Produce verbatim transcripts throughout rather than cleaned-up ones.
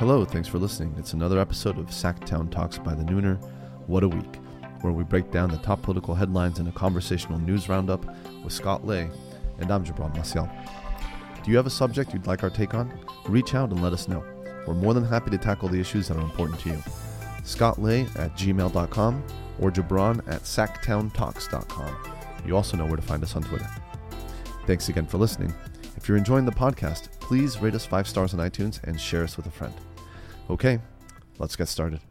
Hello, thanks for listening. It's another episode of Sacktown Talks by the Nooner. What a week, where we break down the top political headlines in a conversational news roundup with Scott Lay, and I'm Gibran Maciel. Do you have a subject you'd like our take on? Reach out and let us know. We're more than happy to tackle the issues that are important to you. Scott Lay at gmail dot com or Gibran at sacktown talks dot com. You also know where to find us on Twitter. Thanks again for listening. If you're enjoying the podcast, please rate us five stars on iTunes and share us with a friend. Okay, let's get started.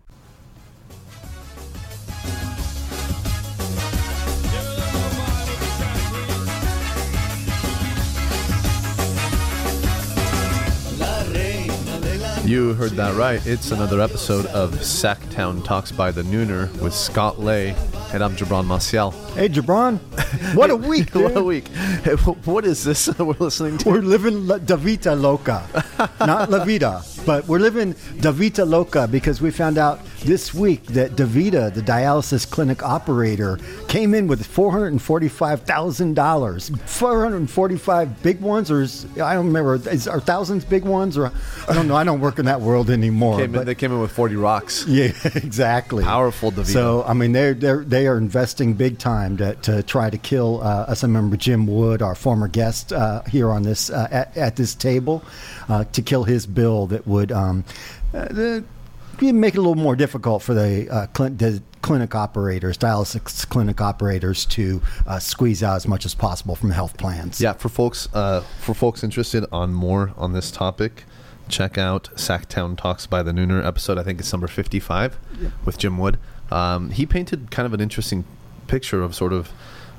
You heard that right. It's another episode of Sacktown Talks by the Nooner with Scott Lay, and I'm Gibran Maciel. Hey, Gibran. What a week, dude. What a week. What is this we're listening to? We're living La, Da Vita Loca. Not La Vida, but we're living Da Vita Loca because we found out this week that DaVita, the dialysis clinic operator, came in with four hundred forty-five thousand dollars. four hundred forty-five big ones, or is, I don't remember, is, are thousands big ones? Or I don't know. I don't work in that world anymore. Came in, they came in with forty rocks. Yeah, exactly. Powerful DaVita. So, I mean, they're, they're, they are investing big time to, to try to kill uh, us. I remember Jim Wood, our former guest uh, here on this uh, at, at this table, uh, to kill his bill that would um, uh, the, make it a little more difficult for the, uh, cl- the clinic operators, dialysis clinic operators, to uh, squeeze out as much as possible from health plans. Yeah, for folks, uh, for folks interested on more on this topic, check out Sacktown Talks by the Nooner episode. I think it's number fifty-five yep. with Jim Wood. Um, he painted kind of an interesting picture of sort of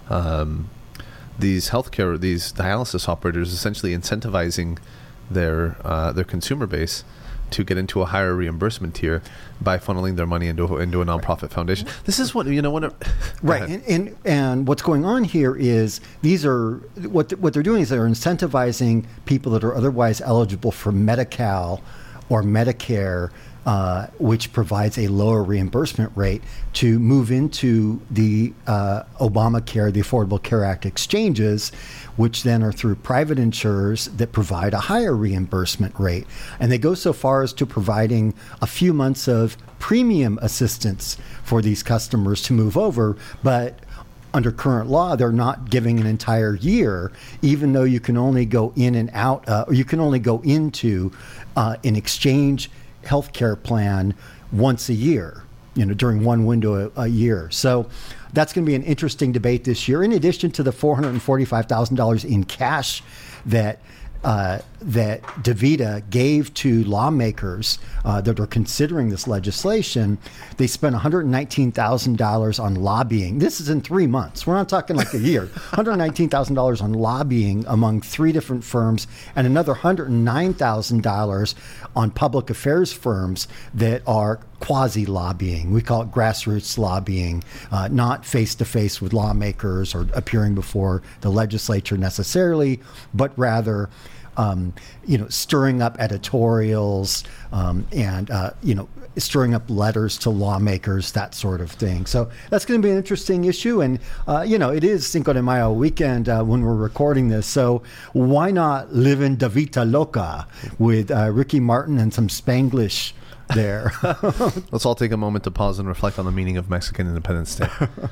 um, these healthcare, these dialysis operators essentially incentivizing their uh, their consumer base to get into a higher reimbursement tier by funneling their money into into a nonprofit foundation. This is what you know. When right, and, and and what's going on here is these are what what they're doing is they're incentivizing people that are otherwise eligible for Medi-Cal or Medicare, uh, which provides a lower reimbursement rate, to move into the uh, Obamacare, the Affordable Care Act exchanges, which then are through private insurers that provide a higher reimbursement rate. And they go so far as to providing a few months of premium assistance for these customers to move over, but under current law, they're not giving an entire year, even though you can only go in and out, uh, or you can only go into uh, an exchange healthcare plan once a year, you know, during one window a, a year. So that's going to be an interesting debate this year, in addition to the four hundred forty-five thousand dollars in cash that uh, that DaVita gave to lawmakers uh, that are considering this legislation. They spent one hundred nineteen thousand dollars on lobbying. This is in three months. We're not talking like a year. one hundred nineteen thousand dollars on lobbying among three different firms, and another one hundred nine thousand dollars on public affairs firms that are quasi-lobbying. We call it grassroots lobbying, uh, not face-to-face with lawmakers or appearing before the legislature necessarily, but rather Um, you know, stirring up editorials um, and, uh, you know, stirring up letters to lawmakers, that sort of thing. So that's going to be an interesting issue. And, uh, you know, it is Cinco de Mayo weekend uh, when we're recording this. So why not live in Da Vita Loca with uh, Ricky Martin and some Spanglish there? Let's all take a moment to pause and reflect on the meaning of Mexican Independence Day.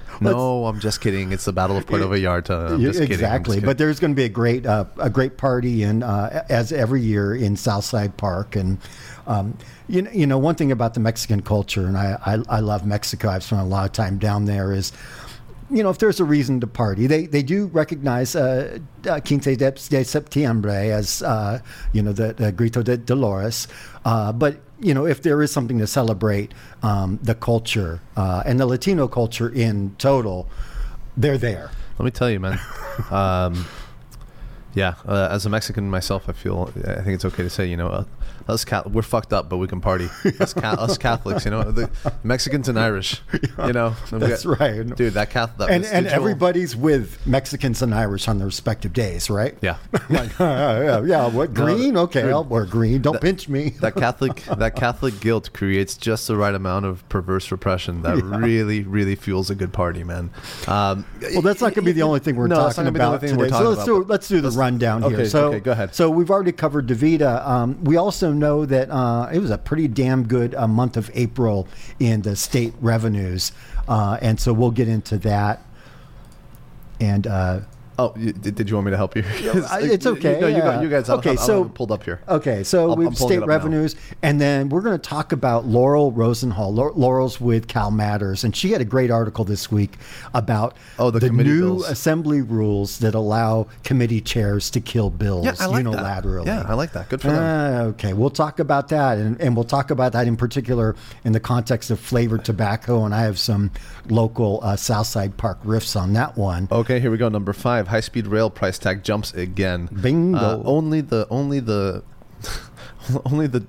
No, I'm just kidding. It's the Battle of Puerto Vallarta. I'm just exactly, kidding. I'm just kidding. But there's going to be a great uh, a great party in uh, as every year in Southside Park. And um, you know, you know, one thing about the Mexican culture, and I, I I love Mexico. I've spent a lot of time down there. Is you know, if there's a reason to party, they they do recognize uh, uh, quince de, de septiembre as uh, you know the, the Grito de Dolores, uh, but you know, if there is something to celebrate um, the culture uh, and the Latino culture in total, they're there. Let me tell you, man. Um, yeah, uh, as a Mexican myself, I feel I think it's okay to say, you know, uh, us Catholic, we're fucked up, but we can party. Us, Ca- us Catholics, you know, the Mexicans and Irish, you know. That's got, right, dude. That Catholic, that and vestigial... and everybody's with Mexicans and Irish on their respective days, right? Yeah, like, uh, yeah, yeah. What green? Okay, dude, I'll wear green. Don't that, pinch me. that Catholic, that Catholic guilt creates just the right amount of perverse repression that yeah. really, really fuels a good party, man. Um, well, that's not going to be the only thing we're no, talking about today. So let's about, do let's do the let's rundown here. Okay, so, okay, go ahead. So we've already covered DaVita. Um, we also know that uh, it was a pretty damn good uh, month of April in the state revenues, uh, and so we'll get into that. And uh, oh, you, did did you want me to help you? it's okay. No, you, yeah. got, you guys. I'll, okay, I'll, so I'll pulled up here. Okay, so I'll- we I'm have pulling it state up revenues, and then we're going to talk about Laurel Rosenhall. Lau- Laurel's with Cal Matters, and she had a great article this week about Oh, the committee new bills. assembly rules that allow committee chairs to kill bills Yeah, I like unilaterally. that. Yeah, I like that. Good for them. Uh, okay, we'll talk about that, and, and we'll talk about that in particular in the context of flavored tobacco, and I have some local uh, Southside Park riffs on that one. Okay, here we go. Number five, high-speed rail price tag jumps again. Bingo. Uh, only the only the only the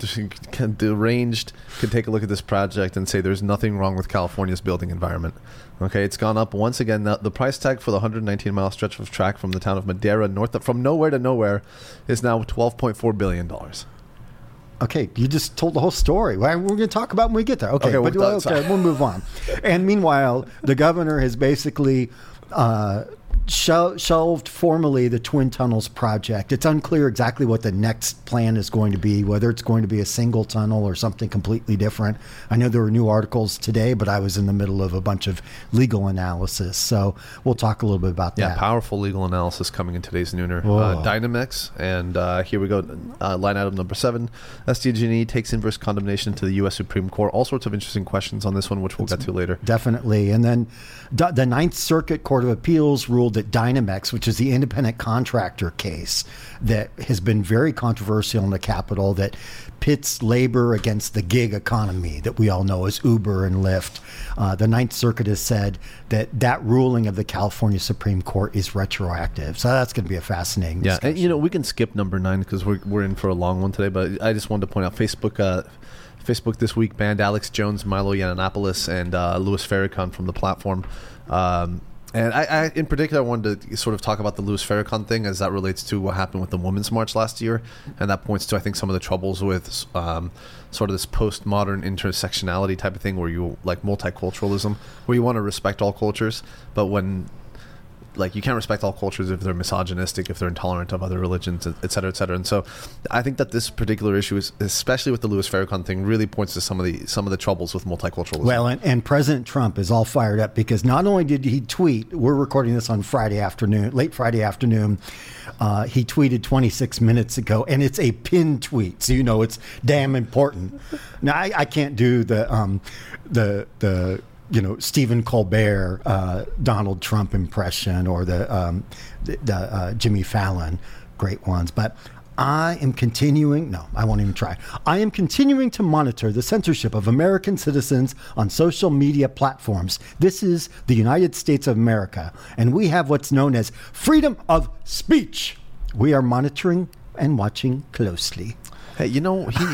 deranged can take a look at this project and say there's nothing wrong with California's building environment. Okay, it's gone up once again. Now, the price tag for the one hundred nineteen mile stretch of track from the town of Madera north of, from nowhere to nowhere is now twelve point four billion dollars. Okay, you just told the whole story. Well, we're going to talk about when we get there. Okay, Okay, but we're done. okay, Sorry. we'll move on. And meanwhile, the governor has basically uh, shel- shelved formally the Twin Tunnels project. It's unclear exactly what the next plan is going to be, whether it's going to be a single tunnel or something completely different. I know there were new articles today, but I was in the middle of a bunch of legal analysis, so we'll talk a little bit about Yeah, that. powerful legal analysis coming in today's Nooner. Whoa. Uh, Dynamex, and uh, here we go. Uh, line item number seven. S D G E takes inverse condemnation to the U S Supreme Court. All sorts of interesting questions on this one, which we'll get to later. Definitely. And then D- the Ninth Circuit Court of Appeals ruled that Dynamex, which is the independent contractor case that has been very controversial in the Capitol, that pits labor against the gig economy that we all know as Uber and Lyft. Uh, the Ninth Circuit has said that that ruling of the California Supreme Court is retroactive. So that's going to be a fascinating Yeah, discussion. and you know, we can skip number nine because we're, we're in for a long one today, but I just wanted to point out Facebook uh, Facebook this week banned Alex Jones, Milo Yiannopoulos, and uh, Louis Farrakhan from the platform. Um, and I, I, in particular, wanted to sort of talk about the Louis Farrakhan thing as that relates to what happened with the Women's March last year. And that points to, I think, some of the troubles with um, sort of this postmodern intersectionality type of thing where you, like multiculturalism, where you want to respect all cultures, but when... like you can't respect all cultures if they're misogynistic, if they're intolerant of other religions, et cetera, et cetera. And so I think that this particular issue is, especially with the Louis Farrakhan thing, really points to some of the some of the troubles with multiculturalism. Well, and, and President Trump is all fired up because not only did he tweet, we're recording this on Friday afternoon, late Friday afternoon, uh, he tweeted twenty-six minutes ago, and it's a pinned tweet, so you know it's damn important. Now, I, I can't do the um, the the you know Stephen Colbert, uh, Donald Trump impression, or the um, the, the uh, Jimmy Fallon, great ones, but. I am continuing, no, I won't even try. I am continuing to monitor the censorship of American citizens on social media platforms. This is the United States of America, and we have what's known as freedom of speech. We are monitoring and watching closely. Hey, you know, he...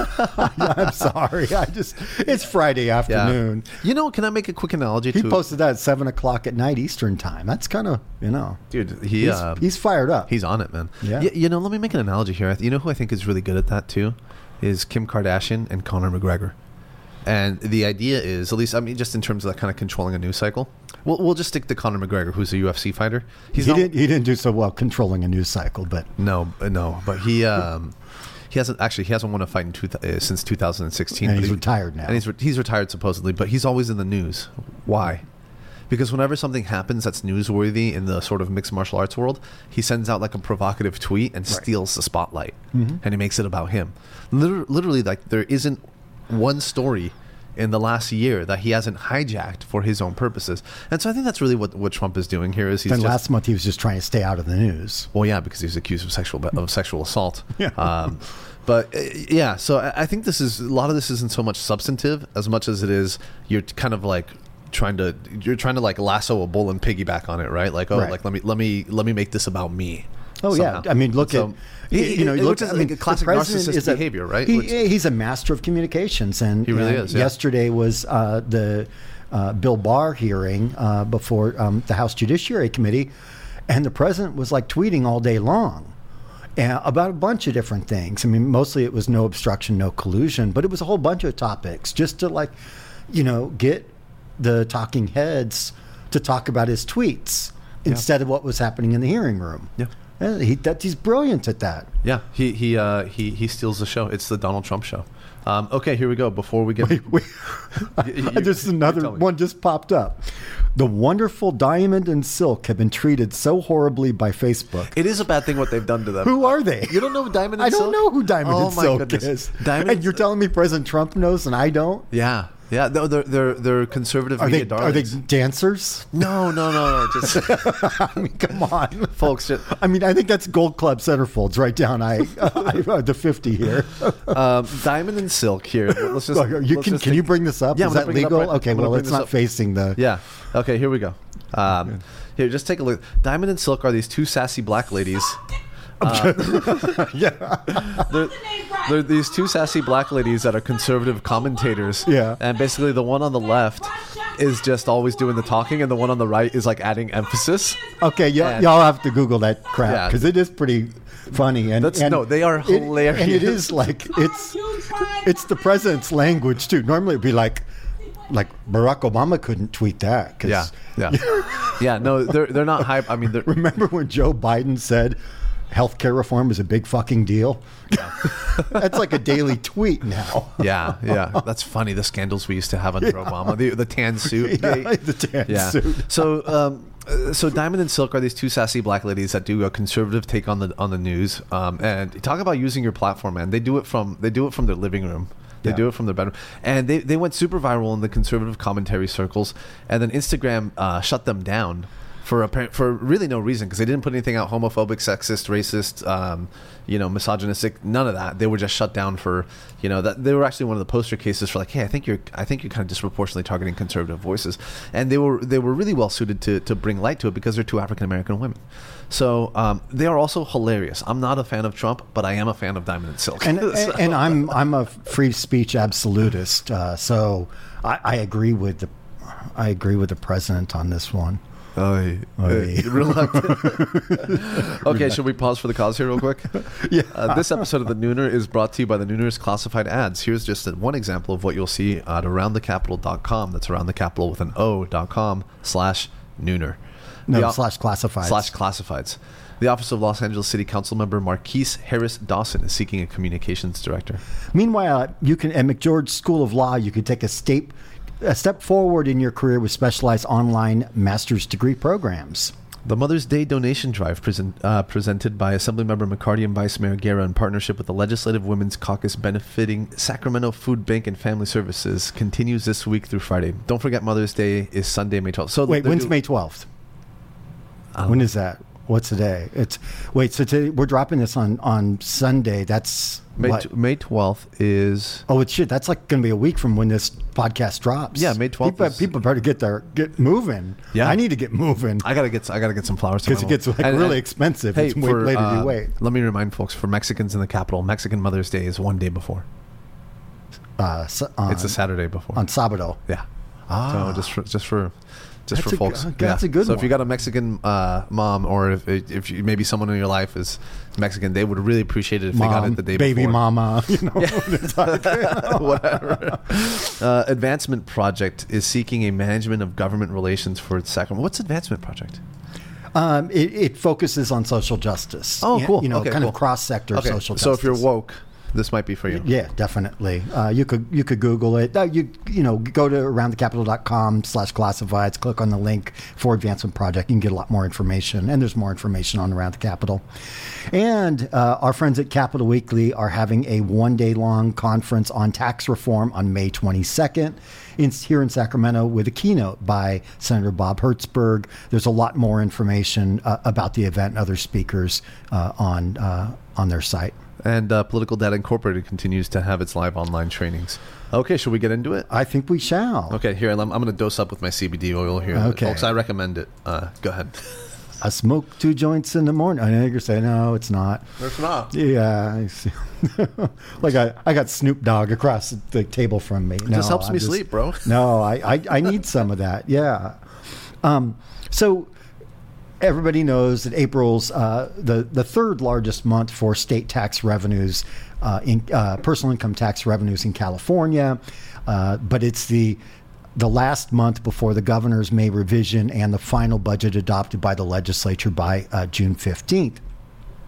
I'm sorry. I just, it's Friday afternoon. Yeah. You know, can I make a quick analogy He to... posted that at seven o'clock at night Eastern time. That's kind of, you know. Dude, he... He's, uh, he's fired up. He's on it, man. Yeah. Y- you know, let me make an analogy here. You know who I think is really good at that, too? Is Kim Kardashian and Conor McGregor. And the idea is, at least, I mean, just in terms of that kind of controlling a news cycle, we'll, we'll just stick to Conor McGregor, who's a U F C fighter. He's he, not, didn't, he didn't do so well controlling a news cycle, but... No, uh, no, but he... Um, He hasn't actually. He hasn't won a fight in two, uh, since two thousand sixteen. And but he's he- retired now. And he's re- he's retired supposedly, but he's always in the news. Why? Because whenever something happens that's newsworthy in the sort of mixed martial arts world, he sends out like a provocative tweet and steals the spotlight, Mm-hmm. and he makes it about him. Liter- literally, like there isn't one story in the last year that he hasn't hijacked for his own purposes. And so I think that's really what, what Trump is doing here. Is he's Then just, last month he was just trying to stay out of the news. well, yeah, because he was accused of sexual of sexual assault. Yeah. Um, but uh, yeah, so I, I think this is a lot of this isn't so much substantive as much as it is you're kind of like trying to you're trying to like lasso a bull and piggyback on it, right? Like oh, Right. like let me let me let me make this about me. Oh somehow. yeah, I mean, look So, at he- you know, it- look which is I mean, like a classic the president narcissist is a- behavior, right? He, Which- he's a master of communications, and He really and is, yeah. Yesterday was uh, the uh, Bill Barr hearing uh, before um, the House Judiciary Committee, and the president was like tweeting all day long. And about a bunch of different things. I mean, mostly it was no obstruction, no collusion, but it was a whole bunch of topics just to like, you know, get the talking heads to talk about his tweets instead of what was happening in the hearing room. Yeah. Uh, he, that, he's brilliant at that. Yeah, he he uh, he he steals the show. It's the Donald Trump show. Um, okay, here we go. Before we get, Wait, wait. You- you- There's you another tell me. one just popped up. The wonderful Diamond and Silk have been treated so horribly by Facebook. It is a bad thing what they've done to them. Who are they? You don't know who Diamond and I don't Silk? know who Diamond Oh and my Silk goodness. is. Diamond and you're telling me President Trump knows and I don't? Yeah, yeah. No, they're they're they're conservative Are media they are they darlings. dancers? No, no, no, no. Just I mean, come on. folks. Just, I mean, I think that's Gold Club centerfolds right down I, I the fifty here. um, Diamond and Silk. Here, let's just. you let's can just can take- you bring this up? Yeah, Is I'm that gonna bring it up legal? right- okay, I'm gonna well, bring it's this not up. facing the. Yeah. Okay, here we go. Um, here, just take a look. Diamond and Silk are these two sassy black ladies. yeah. They're, they're these two sassy black ladies that are conservative commentators. Yeah. And basically, the one on the left is just always doing the talking, and the one on the right is like adding emphasis. Okay, y- And- y'all have to Google that crap Yeah. because it is pretty funny. And, That's- and no, they are it- hilarious. and it is like it's it's the president's language too. Normally it'd be like like Barack Obama couldn't tweet that. 'cause- Yeah, yeah, yeah. No, they're they're not hype. I mean, they're, Remember when Joe Biden said healthcare reform is a big fucking deal? That's like a daily tweet now. yeah, yeah. That's funny. The scandals we used to have under Obama, the the tan suit. Yeah, gate. the tan Yeah. suit. So, um, uh, so Diamond and Silk are these two sassy black ladies that do a conservative take on the on the news. Um, and talk about using your platform, man. They do it from they do it from their living room. They Yeah. do it from their bedroom, and they, they went super viral in the conservative commentary circles. And then Instagram uh, shut them down for apparent, for really no reason, because they didn't put anything out homophobic, sexist, racist, um, you know, misogynistic. None of that. They were just shut down for, you know, that they were actually one of the poster cases for like, hey, I think you're I think you're kind of disproportionately targeting conservative voices, and they were they were really well suited to to bring light to it because they're two African American women. So um, they are also hilarious. I'm not a fan of Trump, but I am a fan of Diamond and Silk. And, So- and, and I'm I'm a free speech absolutist, uh, so I, I agree with the I agree with the president on this one. Oy, Oy. uh, reluctant. Okay, should we pause for the cause here real quick? Yeah. Uh, this episode of The Nooner is brought to you by The Nooner's classified ads. Here's just one example of what you'll see at around the capital dot com. That's around the capital with an O dot com slash Nooner. No, The op- slash classifieds. Slash classifieds. The Office of Los Angeles City Council member Marquise Harris Dawson is seeking a communications director. Meanwhile, you can at McGeorge School of Law, you can take a step a step forward in your career with specialized online master's degree programs. The Mother's Day donation drive present, uh, presented by Assemblymember McCarty and Vice Mayor Guerra in partnership with the Legislative Women's Caucus benefiting Sacramento Food Bank and Family Services continues this week through Friday. Don't forget Mother's Day is Sunday, May twelfth. So Wait, they're when's do- May twelfth? Um, When is that? What's the day? It's wait. So today, we're dropping this on on Sunday. That's May, what? t- May twelfth is... Oh, it's shit. That's like going to be a week from when this podcast drops. Yeah, May twelfth People, is- people better get their get moving. Yeah. I need to get moving I gotta get I gotta get some flowers to because my it gets mom. like And- really and- expensive. Hey, it's way for, later uh, you wait. let me remind folks, for Mexicans in the capital, Mexican Mother's Day is one day before. Uh, so, on, It's a Saturday before. on Sabado. Yeah. Ah. So just for just for just That's for a folks. good- that's a good So if you one. got a Mexican uh, mom, or if if you, maybe someone in your life is Mexican, they would really appreciate it if Mom, they got it the day baby before. mama, you know. Whatever. Uh, Advancement Project is seeking a management of government relations for Sacramento. What's Advancement Project? Um, it, it focuses on social justice. Oh, You- cool. You know, Okay, kind cool. of cross-sector Okay, social justice. so if you're woke, this might be for you. Yeah, definitely. Uh, you could you could Google it. Uh, you you know go to around the capital dot com slash classifieds. Click on the link for Advancement Project. You can get a lot more information, and there's more information on Around the Capitol. And uh, our friends at Capital Weekly are having a one day long conference on tax reform on May twenty-second. In, here in Sacramento with a keynote by Senator Bob Hertzberg. There's a lot more information uh, about the event and other speakers uh, on uh, on their site. And uh, Political Data Incorporated continues to have its live online trainings. Okay, should we get into it? I think we shall. Okay, here, I'm, I'm going to dose up with my C B D oil here. Okay. Folks, I recommend it. Uh, go ahead. I smoke two joints in the morning. I know you're saying, no, it's not. There's not. Yeah. I see. like I, I got Snoop Dogg across the table from me. It No, just helps I'm me sleep, bro. No, I, I, I need some of that. Yeah. Um, so everybody knows that April's uh, the, the third largest month for state tax revenues, uh, in uh, personal income tax revenues in California. Uh, but it's the the last month before the governor's May revision and the final budget adopted by the legislature by uh, June fifteenth.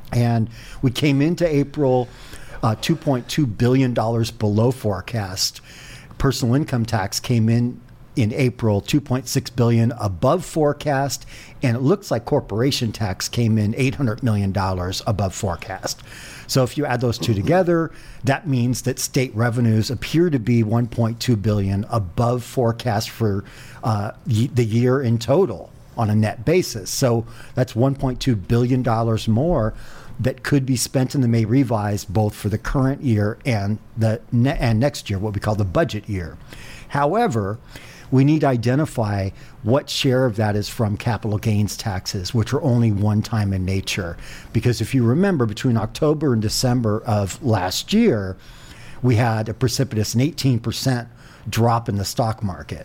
And we came into April uh, two point two billion dollars below forecast. Personal income tax came in in April two point six billion dollars above forecast, and it looks like corporation tax came in eight hundred million dollars above forecast. So if you add those two together, that means that state revenues appear to be one point two billion dollars above forecast for uh, y- the year in total on a net basis. So that's one point two billion dollars more that could be spent in the May revise, both for the current year and the ne- and next year, what we call the budget year. However, we need to identify what share of that is from capital gains taxes, which are only one time in nature. Because if you remember, between October and December of last year, we had a precipitous eighteen percent drop in the stock market.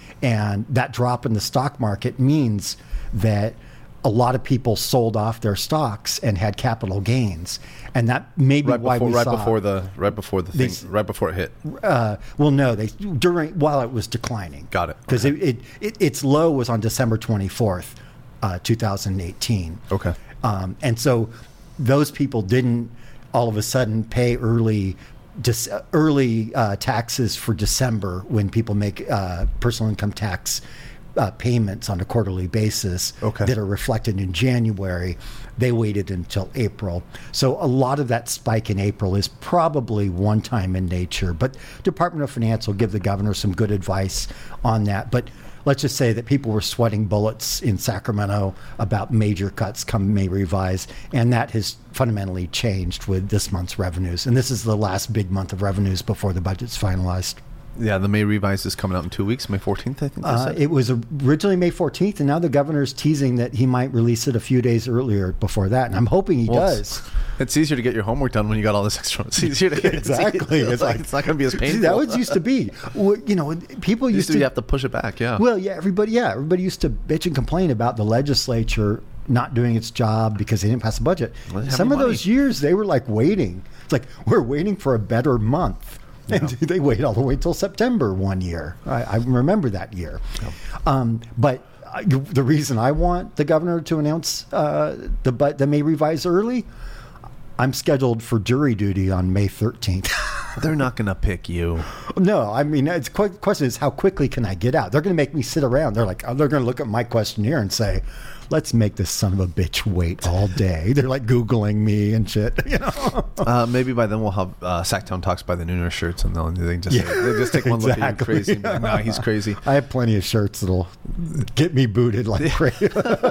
And that drop in the stock market means that a lot of people sold off their stocks and had capital gains, and that may be right why before, we right saw before the right before the thing, These- right before it hit. Uh, well, no, they during while it was declining. Got it. Because Okay. it, it, it its low was on December twenty-fourth, uh, two thousand eighteen. Okay. Um, and so those people didn't all of a sudden pay early Dec- early uh, taxes for December when people make uh, personal income tax uh, payments on a quarterly basis Okay. that are reflected in January. They waited until April. So a lot of that spike in April is probably one time in nature. But Department of Finance will give the governor some good advice on that. But let's just say that people were sweating bullets in Sacramento about major cuts come May revise, and that has fundamentally changed with this month's revenues. And this is the last big month of revenues before the budget's finalized. Yeah, the May revise is coming out in two weeks, May fourteenth, I think they Uh, said. it was originally May fourteenth, and now the governor's teasing that he might release it a few days earlier before that. And I'm hoping he Well, does. It's, it's easier to get your homework done when you got all this extra. It's easier to get Exactly. It's, It's like, like- it's not going to be as See, painful. that was used to be. Well, you know, people used used to to. you have to push it back. Yeah. Well, yeah, everybody, yeah, everybody used to bitch and complain about the legislature not doing its job because they didn't pass the budget. Well, they have Some no of those money. years, they were like waiting. It's like we're waiting for a better month, and they wait all the way till September one year. I, I remember that year. Um, but I, the reason I want the governor to announce uh, the bu- the May revise early, I'm scheduled for jury duty on May thirteenth. They're not going to pick you. No, I mean, it's the question is how quickly can I get out? They're going to make me sit around. They're like, oh, they're going to look at my questionnaire and say, let's make this son of a bitch wait all day. They're like Googling me and shit, you know? Uh, maybe by then we'll have uh, Sacktown Talks by the Nooner shirts, and they'll they just Yeah. they just take one look at you Exactly. crazy. And be like, nah, he's crazy. I have plenty of shirts that'll get me booted like crazy.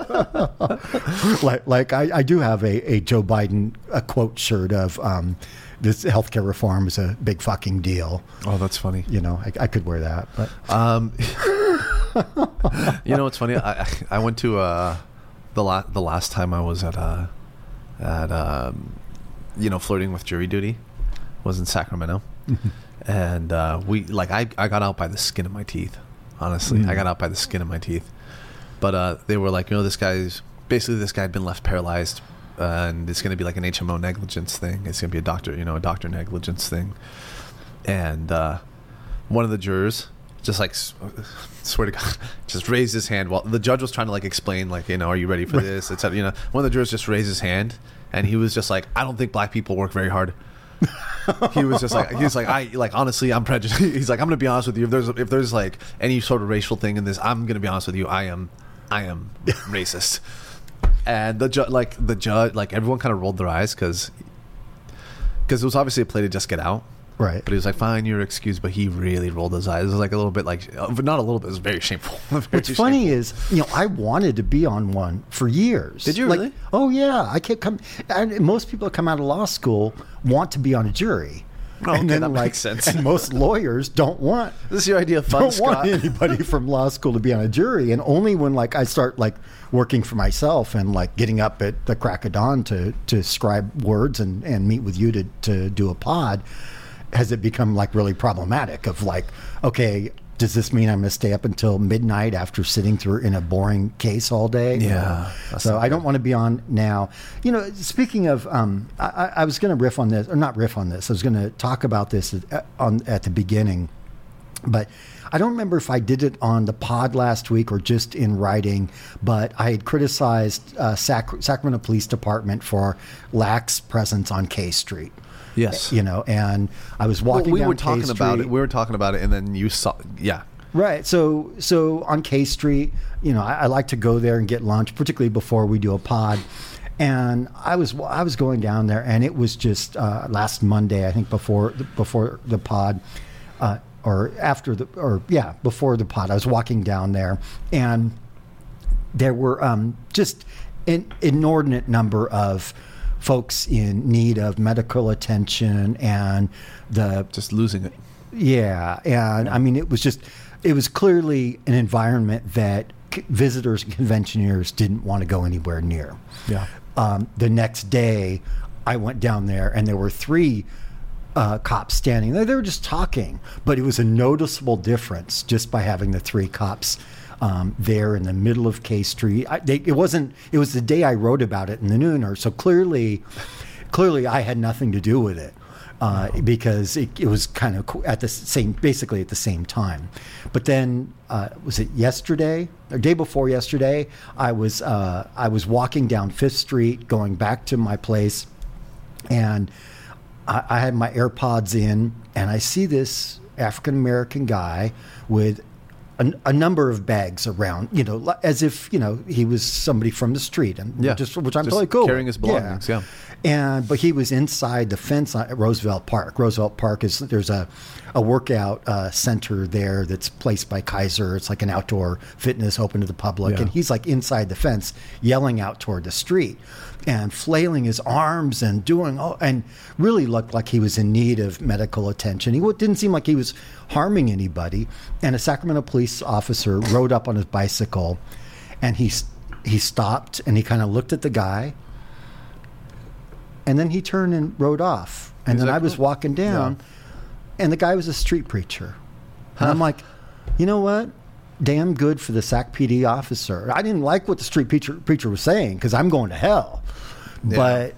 like, like I, I do have a, a Joe Biden a quote shirt of um, this healthcare reform is a big fucking deal. Oh, that's funny. You know, I, I could wear that, but Um, you know what's funny? I I- I went to uh, the la- the last time I was at uh, at um, you know flirting with jury duty was in Sacramento, and uh, we like I I got out by the skin of my teeth. Honestly, Mm. I got out by the skin of my teeth. But uh, they were like, you know, this guy's basically this guy had been left paralyzed, uh, and it's going to be like an H M O negligence thing. It's going to be a doctor, you know, a doctor negligence thing, and uh, one of the jurors just like s- swear to God, just raised his hand while the judge was trying to like explain, like, you know, are you ready for this? Etc. You know, one of the jurors just raised his hand, and he was just like, I don't think black people work very hard. He was just like, he was like, I like honestly, I'm prejudiced. He's like, I'm gonna be honest with you. If there's if there's like any sort of racial thing in this, I'm gonna be honest with you. I am, I am racist. And the judge, like the judge, like everyone kind of rolled their eyes because because it was obviously a play to just get out. right. But he was like, fine, you're excused. But he really rolled his eyes. It was like a little bit like, uh, not a little bit. It was very shameful. Very What's funny shameful. is, you know, I wanted to be on one for years. Did you Like, really? Oh yeah, I can't come. And most people that come out of law school want to be on a jury. Oh, and okay, then, that like, makes sense. And most lawyers don't want This is your idea of fun, don't Scott. want anybody from law school to be on a jury. And only when like I start like working for myself and like getting up at the crack of dawn to to scribe words and and meet with you to to do a pod, has it become like really problematic of like, okay, does this mean I'm going to stay up until midnight after sitting through in a boring case all day? You Yeah, know? that's So not I don't good. want to be on now. You know, speaking of, um, I, I- I was going to riff on this, or not riff on this. I was going to talk about this at, on at the beginning. But I don't remember if I did it on the pod last week or just in writing, but I had criticized uh, Sac- Sacramento Police Department for lax presence on K Street. Yes. You know, and I was walking well, we down were talking K about Street. it. We were talking about it, and then you saw, yeah. Right. So, so on K Street, you know, I, I like to go there and get lunch, particularly before we do a pod. And I was I was going down there, and it was just uh, last Monday, I think, before the, before the pod, uh, or after the or yeah, before the pod. I was walking down there, and there were um, just an inordinate number of folks in need of medical attention, and the Just losing it. yeah, and I mean, it was just, it was clearly an environment that c- visitors and conventioneers didn't want to go anywhere near. Yeah. Um, the next day, I went down there, and there were three uh, cops standing there. They were just talking, but it was a noticeable difference just by having the three cops um, there in the middle of K Street. I, they, it wasn't. It was the day I wrote about it in the Nooner, so clearly, clearly, I had nothing to do with it. Uh, because it, it was kind of co- at the same, basically at the same time. But then, uh, was it yesterday or day before yesterday? I was uh, I was walking down Fifth Street, going back to my place, and I, I had my AirPods in, and I see this African American guy with a, a number of bags around, you know, li- as if you know he was somebody from the street, and Yeah. just which I'm Just totally cool. carrying with. his belongings, yeah. And but he was inside the fence at Roosevelt Park. Roosevelt Park is there's a a workout uh, center there that's placed by Kaiser. It's like an outdoor fitness open to the public, Yeah. and he's like inside the fence, yelling out toward the street, and flailing his arms and doing all, and really looked like he was in need of medical attention. He w- didn't seem like he was harming anybody. And a Sacramento police officer rode up on his bicycle, and he s- he stopped and he kind of looked at the guy. And then he turned and rode off. And Is then that I was cool? walking down, and the guy was a street preacher. And I'm like, you know what? Damn good for the Sac P D officer. I didn't like what the street preacher, preacher was saying because I'm going to hell. Yeah. But,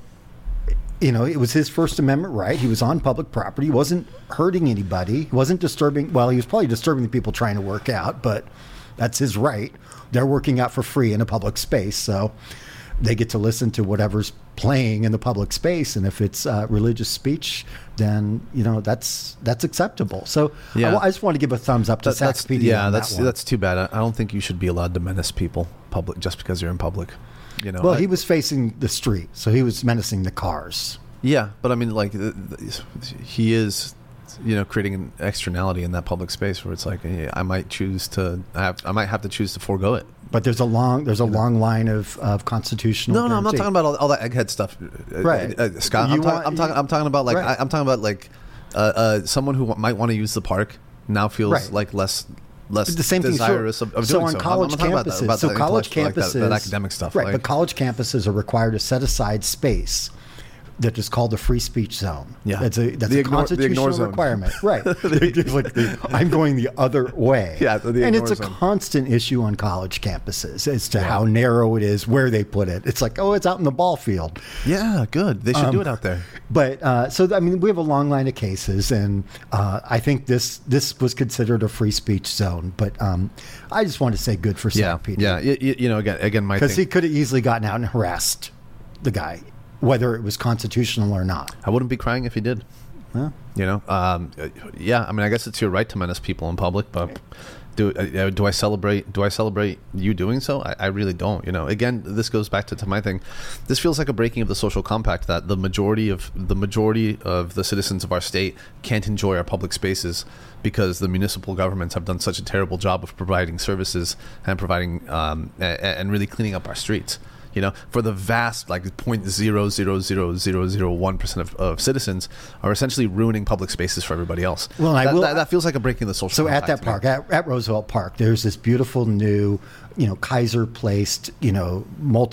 you know, it was his First Amendment right. He was on public property. He wasn't hurting anybody. He wasn't disturbing. Well, he was probably disturbing the people trying to work out, but that's his right. They're working out for free in a public space. So they get to listen to whatever's playing in the public space, and if it's uh, religious speech, then you know that's that's acceptable. So Yeah. I, I just want to give a thumbs up to That- that's Sac P D. yeah, on that's that one. that's too bad. I, I don't think you should be allowed to menace people public just because you're in public. You know. Well, I- he was facing the street, so he was menacing the cars. Yeah, but I mean, like, th- th- he is, you know, creating an externality in that public space where it's like, eh, I might choose to, I, have, I might have to choose to forego it. But there's a long there's a long line of, of constitutional. No, no, I'm not guarantee. talking about all, all that egghead stuff, uh, Right. uh, Scott. You I'm, talk, want- I'm talking. I'm talking about like Right. I, I'm talking about like uh, uh, someone who w- might want to use the park now feels Right. like less. Less the same thing. desirous so, of, of so doing on so. I'm- college I'm talking campuses, about that, about so that college intellectual, like, campuses, that, that academic stuff, right? like- But college campuses are required to set aside space that is called the free speech zone. Yeah. that's a that's The a ignore- the ignore constitutional zone. requirement, right? It's like the- I'm going the other way. Yeah, the and ignore it's a zone. constant issue on college campuses as to how narrow it is, where they put it. It's like, oh, it's out in the ball field. Yeah, good. They should do it out there. But uh, so I mean, we have a long line of cases, and uh, I think this this was considered a free speech zone. But um, I just want to say good for Yeah, Sac P D. yeah. You, you you know, again, again, my Because thing. he could have easily gotten out and harassed the guy, whether it was constitutional or not. I wouldn't be crying if he did. Huh? You know, um, uh, yeah. I mean, I guess it's your right to menace people in public, but do uh, do I celebrate? Do I celebrate you doing so? I, I really don't. You know, again, this goes back to, to my thing. This feels like a breaking of the social compact that the majority of the majority of the citizens of our state can't enjoy our public spaces because the municipal governments have done such a terrible job of providing services and providing um, a, and really cleaning up our streets. You know, for the vast, like zero point zero zero zero zero zero one percent of, of citizens are essentially ruining public spaces for everybody else. Well, I that, will- that, that feels like a breaking of the social So at compact that to me. park, at, at Roosevelt Park, there's this beautiful new, you know, Kaiser placed, you know,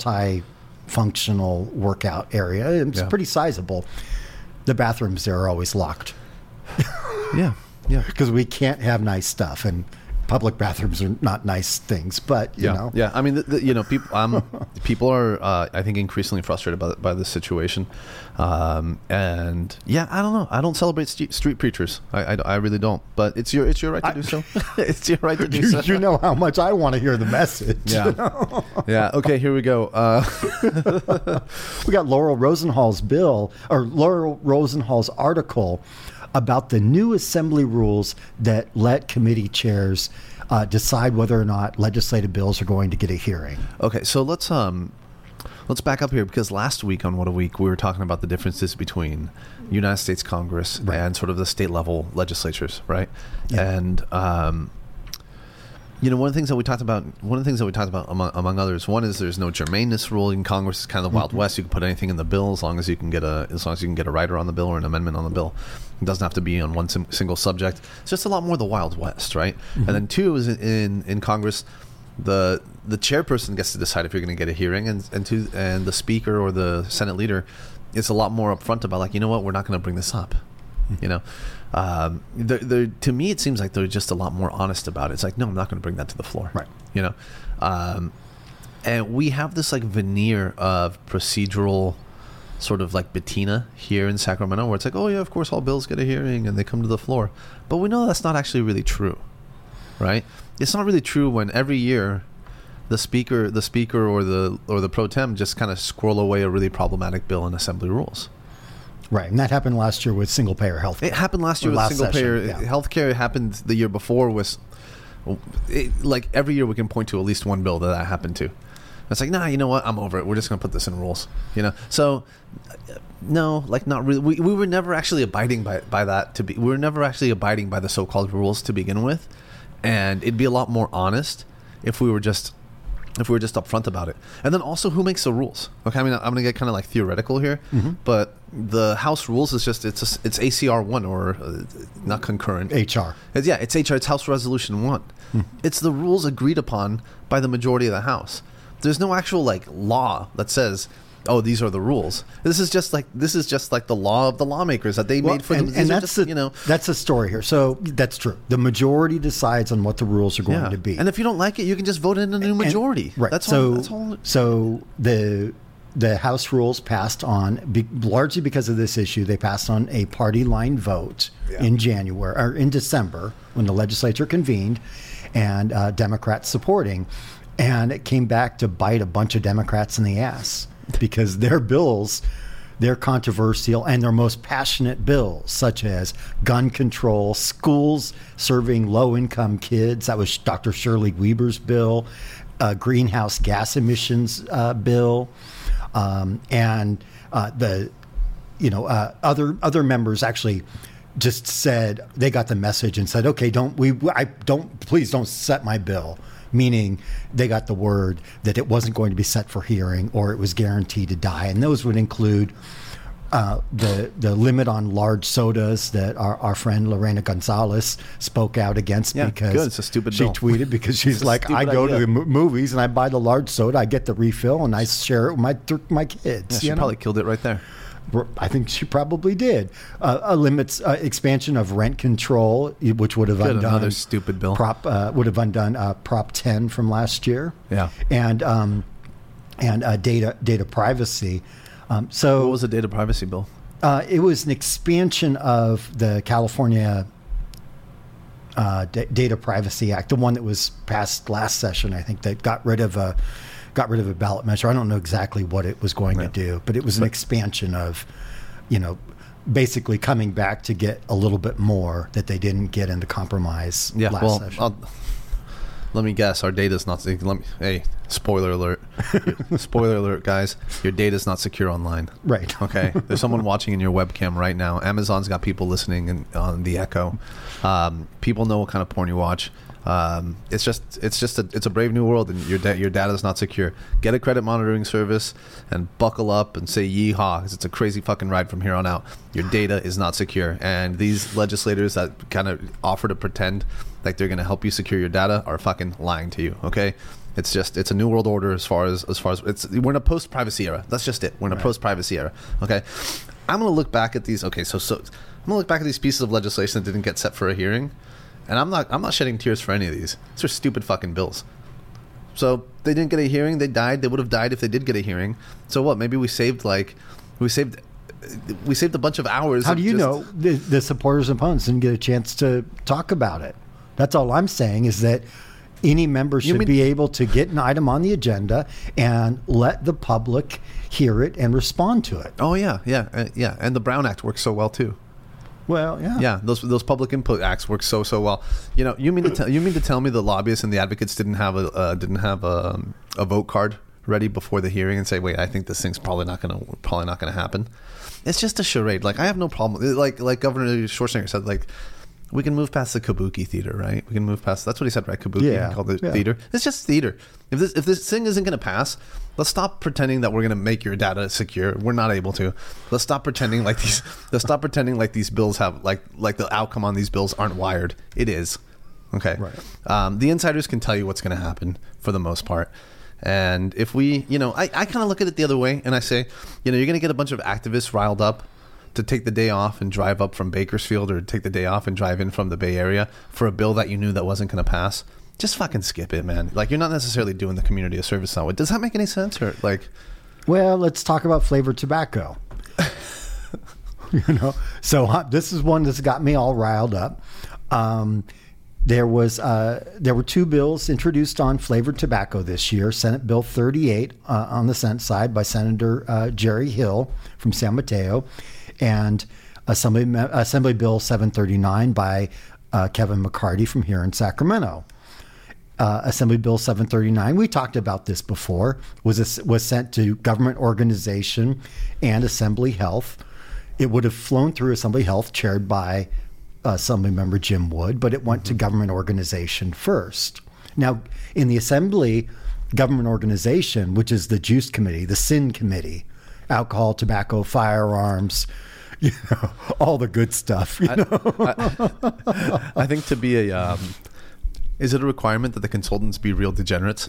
multi-functional workout area. It's Yeah. pretty sizable. The bathrooms there are always locked Yeah, yeah. because we can't have nice stuff, and public bathrooms are not nice things, but you yeah, know, yeah. I mean, the, the, you know, people, um, people are, uh, I think, increasingly frustrated by by this situation, um, and yeah, I don't know. I don't celebrate st- street preachers. I, I, I really don't. But it's your it's your right to do so. It's your right to do you, so. you know how much I want to hear the message. Yeah, you know? yeah. Okay, here we go. Uh, we got Laurel Rosenhall's bill or Laurel Rosenhall's article about the new assembly rules that let committee chairs uh, decide whether or not legislative bills are going to get a hearing. Okay, so let's um, let's back up here, because last week on What a Week we were talking about the differences between United States Congress Right. and sort of the state level legislatures, right? Yeah. And um, you know, one of the things that we talked about, one of the things that we talked about among, among others, one is there's no germaneness rule in Congress. It's kind of the Wild Mm-hmm. West. You can put anything in the bill as long as you can get a, as long as you can get a rider on the bill or an amendment on the bill. It doesn't have to be on one sim- single subject. It's just a lot more the Wild West, right? Mm-hmm. And then two is in, in, in Congress, the the chairperson gets to decide if you're going to get a hearing, and and to and the speaker or the Senate leader is a lot more upfront about, like, you know what, we're not going to bring this up. You know, um, they're, they're, to me, it seems like they're just a lot more honest about it. It's like, no, I'm not going to bring that to the floor. Right. You know, um, and we have this like veneer of procedural sort of like patina here in Sacramento, where it's like, oh yeah, of course all bills get a hearing and they come to the floor. But we know that's not actually really true, right? It's not really true when every year the speaker, the speaker or the or the pro tem just kind of squirrel away a really problematic bill in assembly rules. Right, and that happened last year with single payer health care. It happened last year Or with last single payer session, yeah. healthcare. It happened the year before with, it, like every year we can point to at least one bill that that happened to. It's like, nah, you know what? I'm over it. We're just going to put this in rules. You know, so uh, no, like not really. We we were never actually abiding by by that to be. We were never actually abiding by the so-called rules to begin with, and it'd be a lot more honest if we were just. If we were just upfront about it. And then also, who makes the rules? Okay, I mean, I'm going to get kind of like theoretical here, Mm-hmm. but the House rules is just, it's a, it's A C R one, or uh, not concurrent. H R. It's, yeah, it's H R, it's House Resolution one. Hmm. It's the rules agreed upon by the majority of the House. There's no actual like law that says, oh, these are the rules. This is just like this is just like the law of the lawmakers that they Well, made for and, them. and These are that's just, the, you know, that's the story here. So that's true. The majority decides on what the rules are going yeah. to be. And if you don't like it, you can just vote in a new And- majority. right. That's so, all. That's all. So the the House rules passed on be, largely because of this issue. They passed on a party line vote Yeah. in January or in December when the legislature convened, and uh, Democrats supporting, and it came back to bite a bunch of Democrats in the ass because their bills. They're controversial, and their most passionate bills, such as gun control, schools serving low-income kids. That was Doctor Shirley Weber's bill, uh, greenhouse gas emissions uh, bill, um, and uh, the, you know, uh, other other members actually just said they got the message and said, okay, don't we? I don't please don't set my bill. Meaning they got the word that it wasn't going to be set for hearing or it was guaranteed to die. And those would include uh, the the limit on large sodas that our, our friend Lorena Gonzalez spoke out against Yeah, because good. It's a stupid she bill. tweeted because she's It's a like, I stupid go to idea. the mo- movies and I buy the large soda, I get the refill, and I share it with my th- my kids. Yeah, she you know? probably killed it right there. I think she probably did. Uh, a limits uh, expansion of rent control, which would have Good, undone another stupid bill. Prop uh, would have undone uh, Prop ten from last year. Yeah. and um, and uh, data data privacy. Um, so What was the data privacy bill? uh, it was an expansion of the California uh, D- Data Privacy Act, the one that was passed last session. I think that got rid of a got rid of a ballot measure. I don't know exactly what it was going Yeah. to do, but it was an expansion of, you know, basically coming back to get a little bit more that they didn't get in the compromise Yeah, last well, session. I'll, let me guess. Our data's not. Let me. Hey, spoiler alert! Spoiler alert, guys. Your data's not secure online. Right. Okay. There's someone watching in your webcam right now. Amazon's got people listening in, on the Echo. Um, people know what kind of porn you watch. Um, it's just, it's just a, it's a brave new world, and your da- your data's not secure. Get a credit monitoring service and buckle up and say yeehaw, because it's a crazy fucking ride from here on out. Your data is not secure, and these legislators that kind of offer to pretend like they're going to help you secure your data are fucking lying to you. Okay. It's just, it's a new world order as far as, as far as it's, we're in a post privacy era. That's just it. We're in a Right. post privacy era. Okay. I'm going to look back at these. Okay. So, so I'm going to look back at these pieces of legislation that didn't get set for a hearing. And I'm not I'm not shedding tears for any of these. These are stupid fucking bills. So they didn't get a hearing. They died. They would have died if they did get a hearing. So what? Maybe we saved like we saved we saved a bunch of hours. How of do you just, know the, the supporters and opponents didn't get a chance to talk about it? That's all I'm saying is that any member should mean- be able to get an item on the agenda and let the public hear it and respond to it. Oh yeah, yeah, uh, yeah. And the Brown Act works so well too. Well, yeah. Yeah, those those public input acts work so so well. You know, you mean to tell you mean to tell me the lobbyists and the advocates didn't have a uh, didn't have a, a vote card ready before the hearing and say, wait, I think this thing's probably not gonna probably not gonna happen. It's just a charade. Like I have no problem. Like like Governor Schwarzenegger said, like we can move past the Kabuki theater, right? We can move past. That's what he said, right? Kabuki. Yeah, He called it yeah. theater. It's just theater. If this if this thing isn't gonna pass, let's stop pretending that we're going to make your data secure. We're not able to. Let's stop pretending like these. Let's stop pretending like these bills have like like the outcome on these bills aren't wired. It is. Okay. Right. Um, the insiders can tell you what's going to happen for the most part. And if we, you know, I, I kind of look at it the other way and I say, you know, you're going to get a bunch of activists riled up to take the day off and drive up from Bakersfield or take the day off and drive in from the Bay Area for a bill that you knew that wasn't going to pass. Just fucking skip it, man. Like, you're not necessarily doing the community a service that way. Does that make any sense? Or like, Well, let's talk about flavored tobacco. you know, so uh, this is one that's got me all riled up. Um, there was uh, there were two bills introduced on flavored tobacco this year. Senate Bill thirty-eight uh, on the Senate side by Senator uh, Jerry Hill from San Mateo, and Assembly Assembly Bill seven thirty-nine by uh, Kevin McCarty from here in Sacramento. Uh, Assembly Bill seven thirty-nine, we talked about this before, was a, was sent to Government Organization and Assembly Health. It would have flown through Assembly Health, chaired by Assembly Member Jim Wood, but it went to Government Organization first. Now, in the Assembly Government Organization, which is the Juice Committee, the Sin Committee, alcohol, tobacco, firearms, you know, all the good stuff. You know? I, I, I think to be a, um, is it a requirement that the consultants be real degenerates?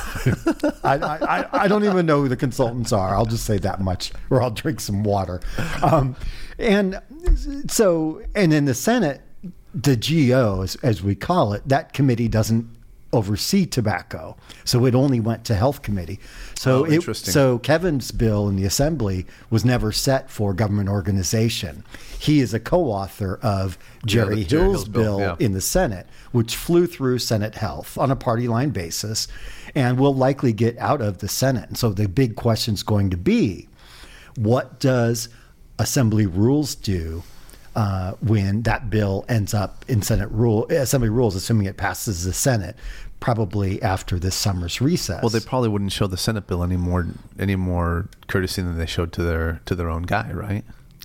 I, I, I don't even know who the consultants are. I'll just say that much, or I'll drink some water. Um, and so, and in the Senate, the G O, as, as we call it, that committee doesn't oversee tobacco. So it only went to Health Committee. So Oh, it, interesting. so Kevin's bill in the Assembly was never set for Government Organization. He is a co-author of Jerry the Jerry Hill's Hill's bill, bill yeah. in the Senate, which flew through Senate Health on a party line basis and will likely get out of the Senate. And so the big question is going to be, what does Assembly Rules do uh, when that bill ends up in Senate rule Assembly Rules, assuming it passes the Senate, probably after this summer's recess? Well, they probably wouldn't show the Senate bill any more, any more courtesy than they showed to their to their own guy, right?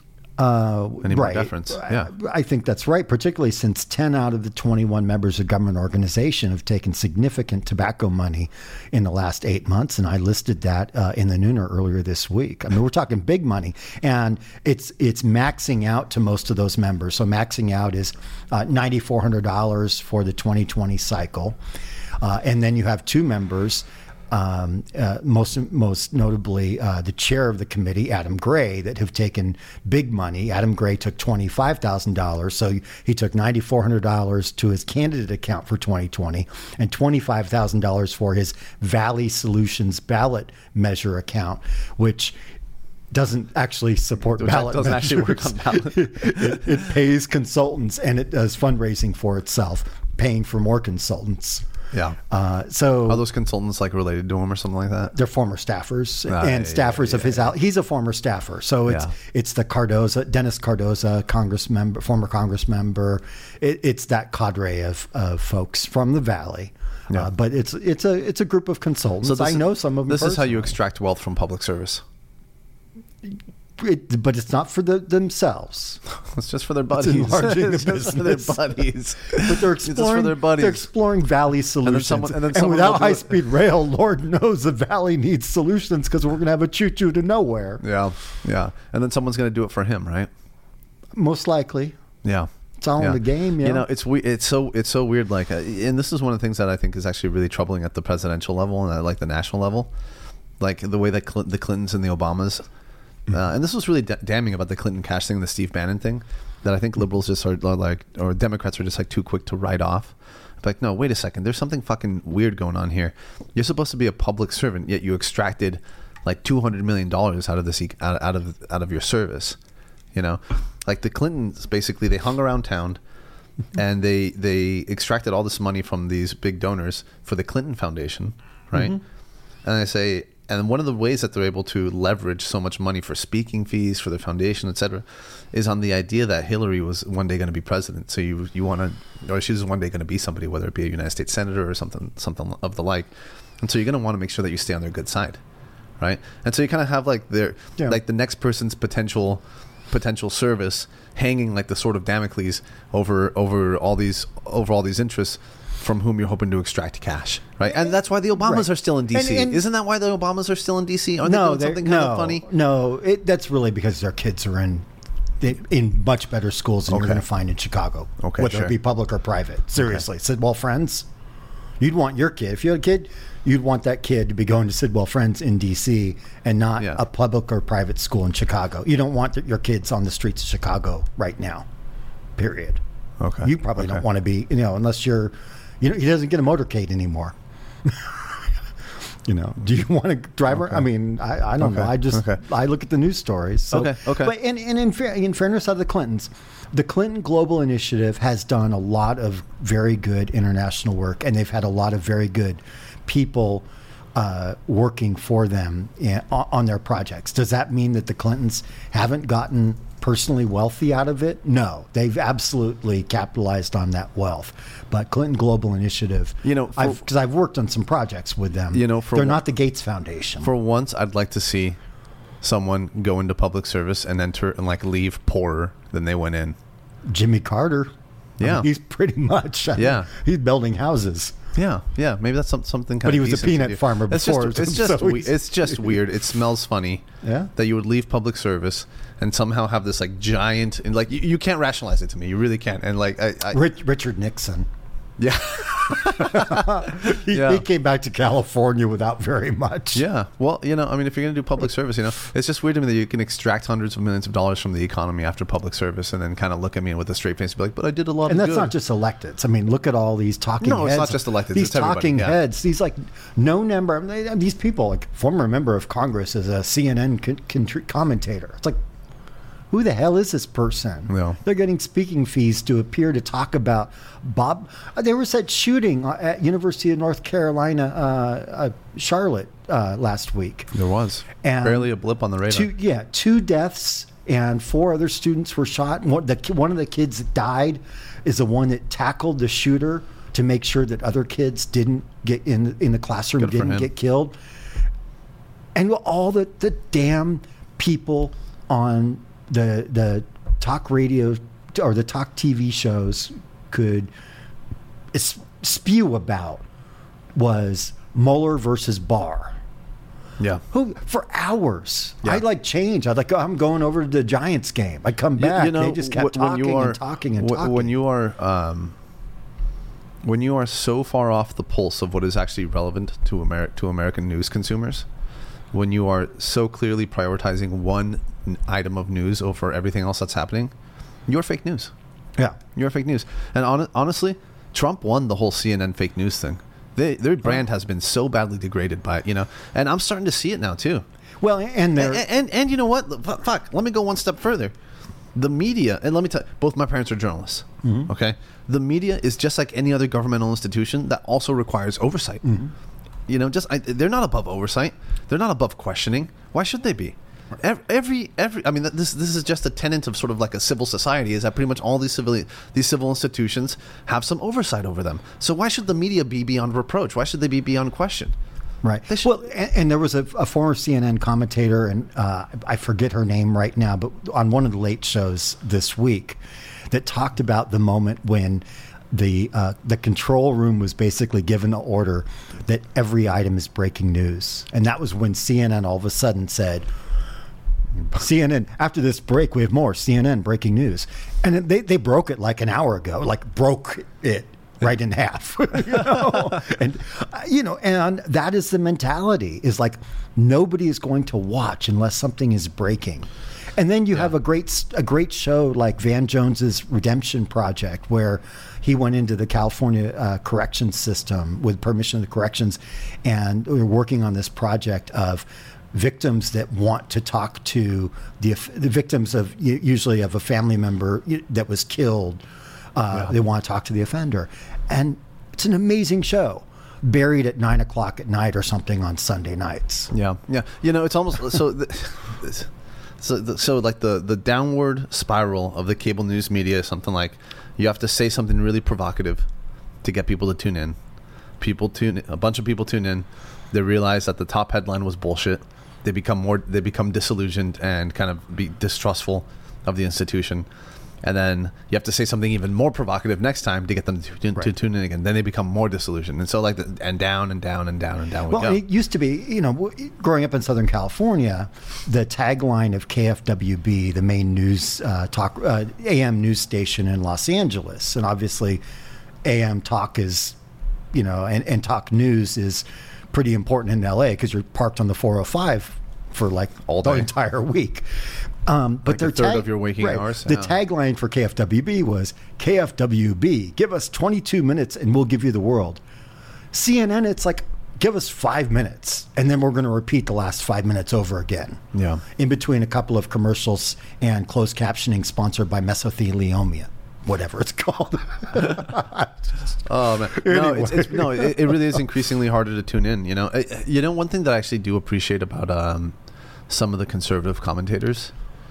Uh, Any more right. deference, I- yeah. I think that's right, particularly since ten out of the twenty-one members of Government Organization have taken significant tobacco money in the last eight months. And I listed that uh, in the Nooner earlier this week. I mean, we're talking big money. And it's it's maxing out to most of those members. So maxing out is uh, nine thousand four hundred dollars for the twenty twenty cycle. Uh, and then you have two members, um, uh, most most notably uh, the chair of the committee, Adam Gray, that have taken big money. Adam Gray took twenty-five thousand dollars, so he took nine thousand four hundred dollars to his candidate account for twenty twenty and twenty-five thousand dollars for his Valley Solutions ballot measure account, which doesn't actually support Which ballot doesn't measures. actually work on ballot. it, it pays consultants and it does fundraising for itself, paying for more consultants. Yeah. Uh, so Are those consultants like related to him or something like that? they're former staffers Ah, and yeah, staffers yeah, of his. yeah. Out, he's a former staffer, so it's Yeah. it's the Cardoza, Dennis Cardoza, Congress member, former Congress member. It, it's that cadre of, of folks from the Valley. Yeah. Uh, but it's it's a it's a group of consultants. this I is- know some of them. This is how you personally. extract wealth from public service. It, but it's not for the, themselves. It's just for their buddies. enlarging the It's just for their business. buddies. But they're It's just exploring. for their buddies. They're exploring Valley solutions. someone- and then and someone will without do it. high speed rail, Lord knows the Valley needs solutions because we're going to have a choo choo to nowhere. Yeah, yeah. And then someone's going to do it for him, right? Most likely. Yeah. It's all in the game, yeah. You know, it's we- it's so it's so weird. Like, uh, and this is one of the things that I think is actually really troubling at the presidential level and at like the national level, like the way that Cl- the Clintons and the Obamas, uh, and this was really da- damning about the Clinton cash thing, the Steve Bannon thing, that I think liberals just are like, or Democrats are just like too quick to write off. Like, no, wait a second. There's something fucking weird going on here. You're supposed to be a public servant, yet you extracted like two hundred million dollars out of this, out, out of out of your service. You know, like the Clintons, basically, they hung around town and they they extracted all this money from these big donors for the Clinton Foundation, right? Mm-hmm. And I say, and one of the ways that they're able to leverage so much money for speaking fees for the foundation, et cetera, is on the idea that Hillary was one day going to be president. So you you want to, or she's one day going to be somebody, whether it be a United States senator or something something of the like. And so you're going to want to make sure that you stay on their good side, right? And so you kind of have like their yeah. like the next person's potential potential service hanging like the sword of Damocles over over all these over all these interests from whom you're hoping to extract cash, right? And that's why the Obamas right. are still in D C. And, and Isn't that why the Obamas are still in D C? Aren't no, they doing something kind no, of funny? No, it, that's really because their kids are in in much better schools than okay. you're going to find in Chicago, okay, whether sure. it be public or private. Seriously, okay. Sidwell Friends, you'd want your kid, if you had a kid, you'd want that kid to be going to Sidwell Friends in D C and not yeah. a public or private school in Chicago. You don't want your kids on the streets of Chicago right now, period. Okay. You probably okay. don't want to be, you know, unless you're, you know, he doesn't get a motorcade anymore. You know, do you want to drive her? Okay. I mean, I, I don't okay. know. I just, okay. I look at the news stories. So, okay, okay. But in, in, in, fair, in fairness of the Clintons, the Clinton Global Initiative has done a lot of very good international work, and they've had a lot of very good people uh, working for them in, on their projects. Does that mean that the Clintons haven't gotten personally wealthy out of it? No, they've absolutely capitalized on that wealth. But Clinton Global Initiative, you know, because I've, I've worked on some projects with them. You know, for they're one, not the Gates Foundation. For once, I'd like to see someone go into public service and enter and like leave poorer than they went in. Jimmy Carter. Yeah, I mean, he's pretty much. I yeah, mean, he's building houses. Yeah, yeah, maybe that's some, something kind but of. But he was a peanut farmer before. It's just, it's just, so we, it's just weird. It smells funny. Yeah, that you would leave public service and somehow have this like giant and like you, you can't rationalize it to me. You really can't. And like I, I Rich, Richard Nixon. Yeah. he, yeah. he came back to California without very much. Yeah. Well, you know, I mean, if you're going to do public service, you know, it's just weird to me that you can extract hundreds of millions of dollars from the economy after public service and then kind of look at me with a straight face and be like, but I did a lot and of that's good. not just electeds. I mean, look at all these talking no, heads. No, it's not just electeds. These it's talking yeah. heads, these like no number, I mean, these people, like former member of Congress is a C N N con- con- commentator. It's like, who the hell is this person? Yeah. They're getting speaking fees to appear to talk about Bob. Uh, there was that shooting at University of North Carolina, uh, uh, Charlotte, uh, last week. There was. And barely a blip on the radar. Two, yeah, two deaths and four other students were shot. One, the, one of the kids that died is the one that tackled the shooter to make sure that other kids didn't get in in the classroom, Good didn't get killed. And all the, the damn people on the the talk radio or the talk T V shows could spew about was Mueller versus Barr. Yeah. Who for hours? Yeah. I'd like change. I'd like I'm going over to the Giants game. I come back. You, you know, they just kept when talking you are, and talking and talking. When you are um, when you are so far off the pulse of what is actually relevant to Amer- to American news consumers, when you are so clearly prioritizing one item of news over everything else that's happening, you're fake news. Yeah. You're fake news. And on, honestly, Trump won the whole C N N fake news thing. They, their brand has been so badly degraded by it, you know, and I'm starting to see it now, too. Well, and and, and, and you know what? Fuck, let me go one step further. The media, and let me tell you, both my parents are journalists, mm-hmm. okay? The media is just like any other governmental institution that also requires oversight. Mm-hmm. You know, just I, they're not above oversight. They're not above questioning. Why should they be? Every, every, I mean, this this is just a tenet of sort of like a civil society, is that pretty much all these civil these civil institutions have some oversight over them. So why should the media be beyond reproach? Why should they be beyond question? Right. Well, and, and there was a, a former C N N commentator, and uh, I forget her name right now, but on one of the late shows this week, that talked about the moment when the uh, the control room was basically given an order that every item is breaking news, and that was when C N N all of a sudden said, C N N, after this break, we have more C N N breaking news. And they, they broke it like an hour ago, like broke it right in half. you know? And, uh, you know, and that is the mentality, is like nobody is going to watch unless something is breaking. And then you Yeah. have a great s- a great show like Van Jones's Redemption Project, where he went into the California uh, corrections system with permission of the corrections, and we were working on this project of victims that want to talk to the the victims of u- usually of a family member that was killed. Uh, Yeah. They want to talk to the offender, and it's an amazing show. Buried at nine o'clock at night or something on Sunday nights. Yeah, yeah. You know, it's almost so. The, so, the, so like the the downward spiral of the cable news media is something like you have to say something really provocative to get people to tune in. People tune. A bunch of people tune in. They realize that the top headline was bullshit. They become more. They become disillusioned and kind of be distrustful of the institution. And then you have to say something even more provocative next time to get them to, to, Right. to tune in again. Then they become more disillusioned, and so like the, and down and down and down and down we Well, go. it used to be, you know, w- growing up in Southern California, the tagline of K F W B, the main news uh, talk uh, A M news station in Los Angeles, and obviously A M talk is, you know, and, and talk news is pretty important in L A because you're parked on the four oh five for like All the day. entire week. Um, but Like their a third tag- of your waking hours? The Yeah. tagline for K F W B was K F W B, give us twenty-two minutes and we'll give you the world. C N N, it's like, give us five minutes, and then we're going to repeat the last five minutes over again. Yeah. In between a couple of commercials and closed captioning sponsored by mesothelioma, whatever it's called. Oh man, no, it's, it's no, it, it really is increasingly harder to tune in. You know, I, you know, one thing that I actually do appreciate about um, some of the conservative commentators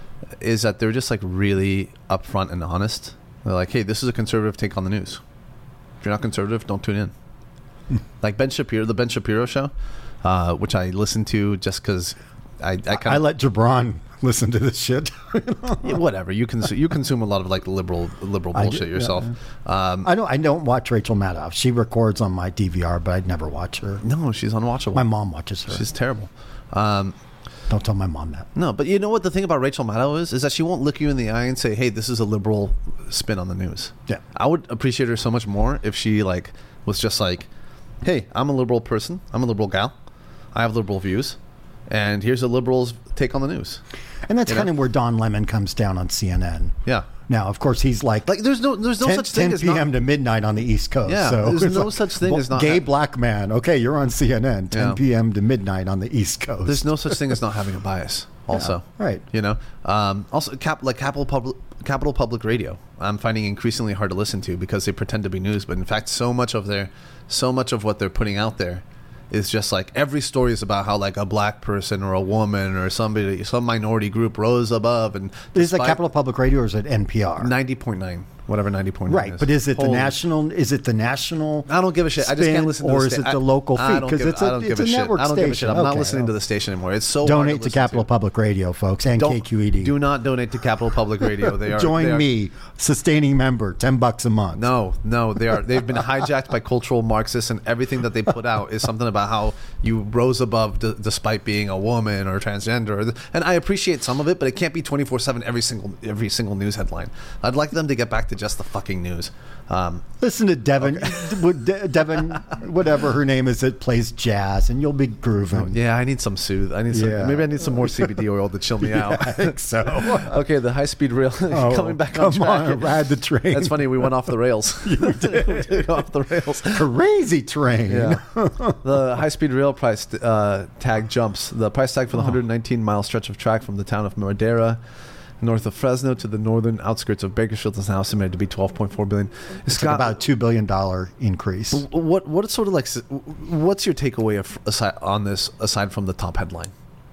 is that they're just like really upfront and honest. They're like, "Hey, this is a conservative take on the news. If you're not conservative, don't tune in." Like Ben Shapiro, the Ben Shapiro show, uh, which I listen to just because I, I kind I of let Gibran listen to this shit. yeah, whatever you consume. You consume a lot of like liberal liberal I do, bullshit yeah. yourself. Um, I don't. I don't watch Rachel Maddow. She records on my D V R, but I'd never watch her. no, she's unwatchable. My mom watches her. She's terrible. Um, Don't tell my mom that. No, but you know what the thing about Rachel Maddow is? Is that she won't look you in the eye and say, hey, this is a liberal spin on the news. Yeah. I would appreciate her so much more if she like was just like, hey, I'm a liberal person. I'm a liberal gal. I have liberal views. And here's a liberal's take on the news. And that's You kind know? of where Don Lemon comes down on C N N. Yeah. Now, of course, he's like, Like there's no there's no ten, such thing as p.m. not, to midnight on the East Coast. Yeah, so there's it's no like, such thing well, as not gay ha- black man. Okay, you're on C N N, ten Yeah. p.m. to midnight on the East Coast. there's no such thing as not having a bias. Also, Yeah, right. You know, um, also cap like Capital Public Capital Public Radio. I'm finding increasingly hard to listen to because they pretend to be news, but in fact, so much of their, so much of what they're putting out there, is just like every story is about how like a black person or a woman or somebody, some minority group rose above and. Is it despite- Capital Public Radio or is it N P R? ninety point nine, whatever ninety point nine Right, is. but is it the Holy- national? Is it the national? I don't give a shit. I just spin, can't listen to or the is sta- it the I- local I feed? don't 'Cause give- it's a- I don't it's give a a shit. network I don't give a shit. station. I'm not Okay, listening to okay. the station anymore. It's so hard Donate to listen Capital Public Radio, folks, and Don't- K Q E D. Do not donate to Capital Public Radio. They are Join they are- me, sustaining member, ten bucks a month. No, no, they are. They've been hijacked by cultural Marxists, and everything that they put out is something about how you rose above d- despite being a woman or transgender. And I appreciate some of it, but it can't be twenty-four seven every single every single news headline. I'd like them to get back to just the fucking news. Um, Listen to Devin, would De- Devin, whatever her name is, that plays jazz, and you'll be grooving. yeah, I need some soothe. I need some. Yeah. Maybe I need some more C B D oil to chill me out. I think so. Okay, the high speed rail Oh, coming back come on track. on, ride the train. That's funny. We went off the rails. we did go off the rails. Crazy train. Yeah. The high-speed rail price uh, tag jumps. The price tag for the one hundred nineteen mile stretch of track from the town of Madera, north of Fresno, to the northern outskirts of Bakersfield is now estimated to be twelve point four billion dollars. It's like about a two billion dollars increase. what what sort of like what's your takeaway of, aside, on this aside from the top headline?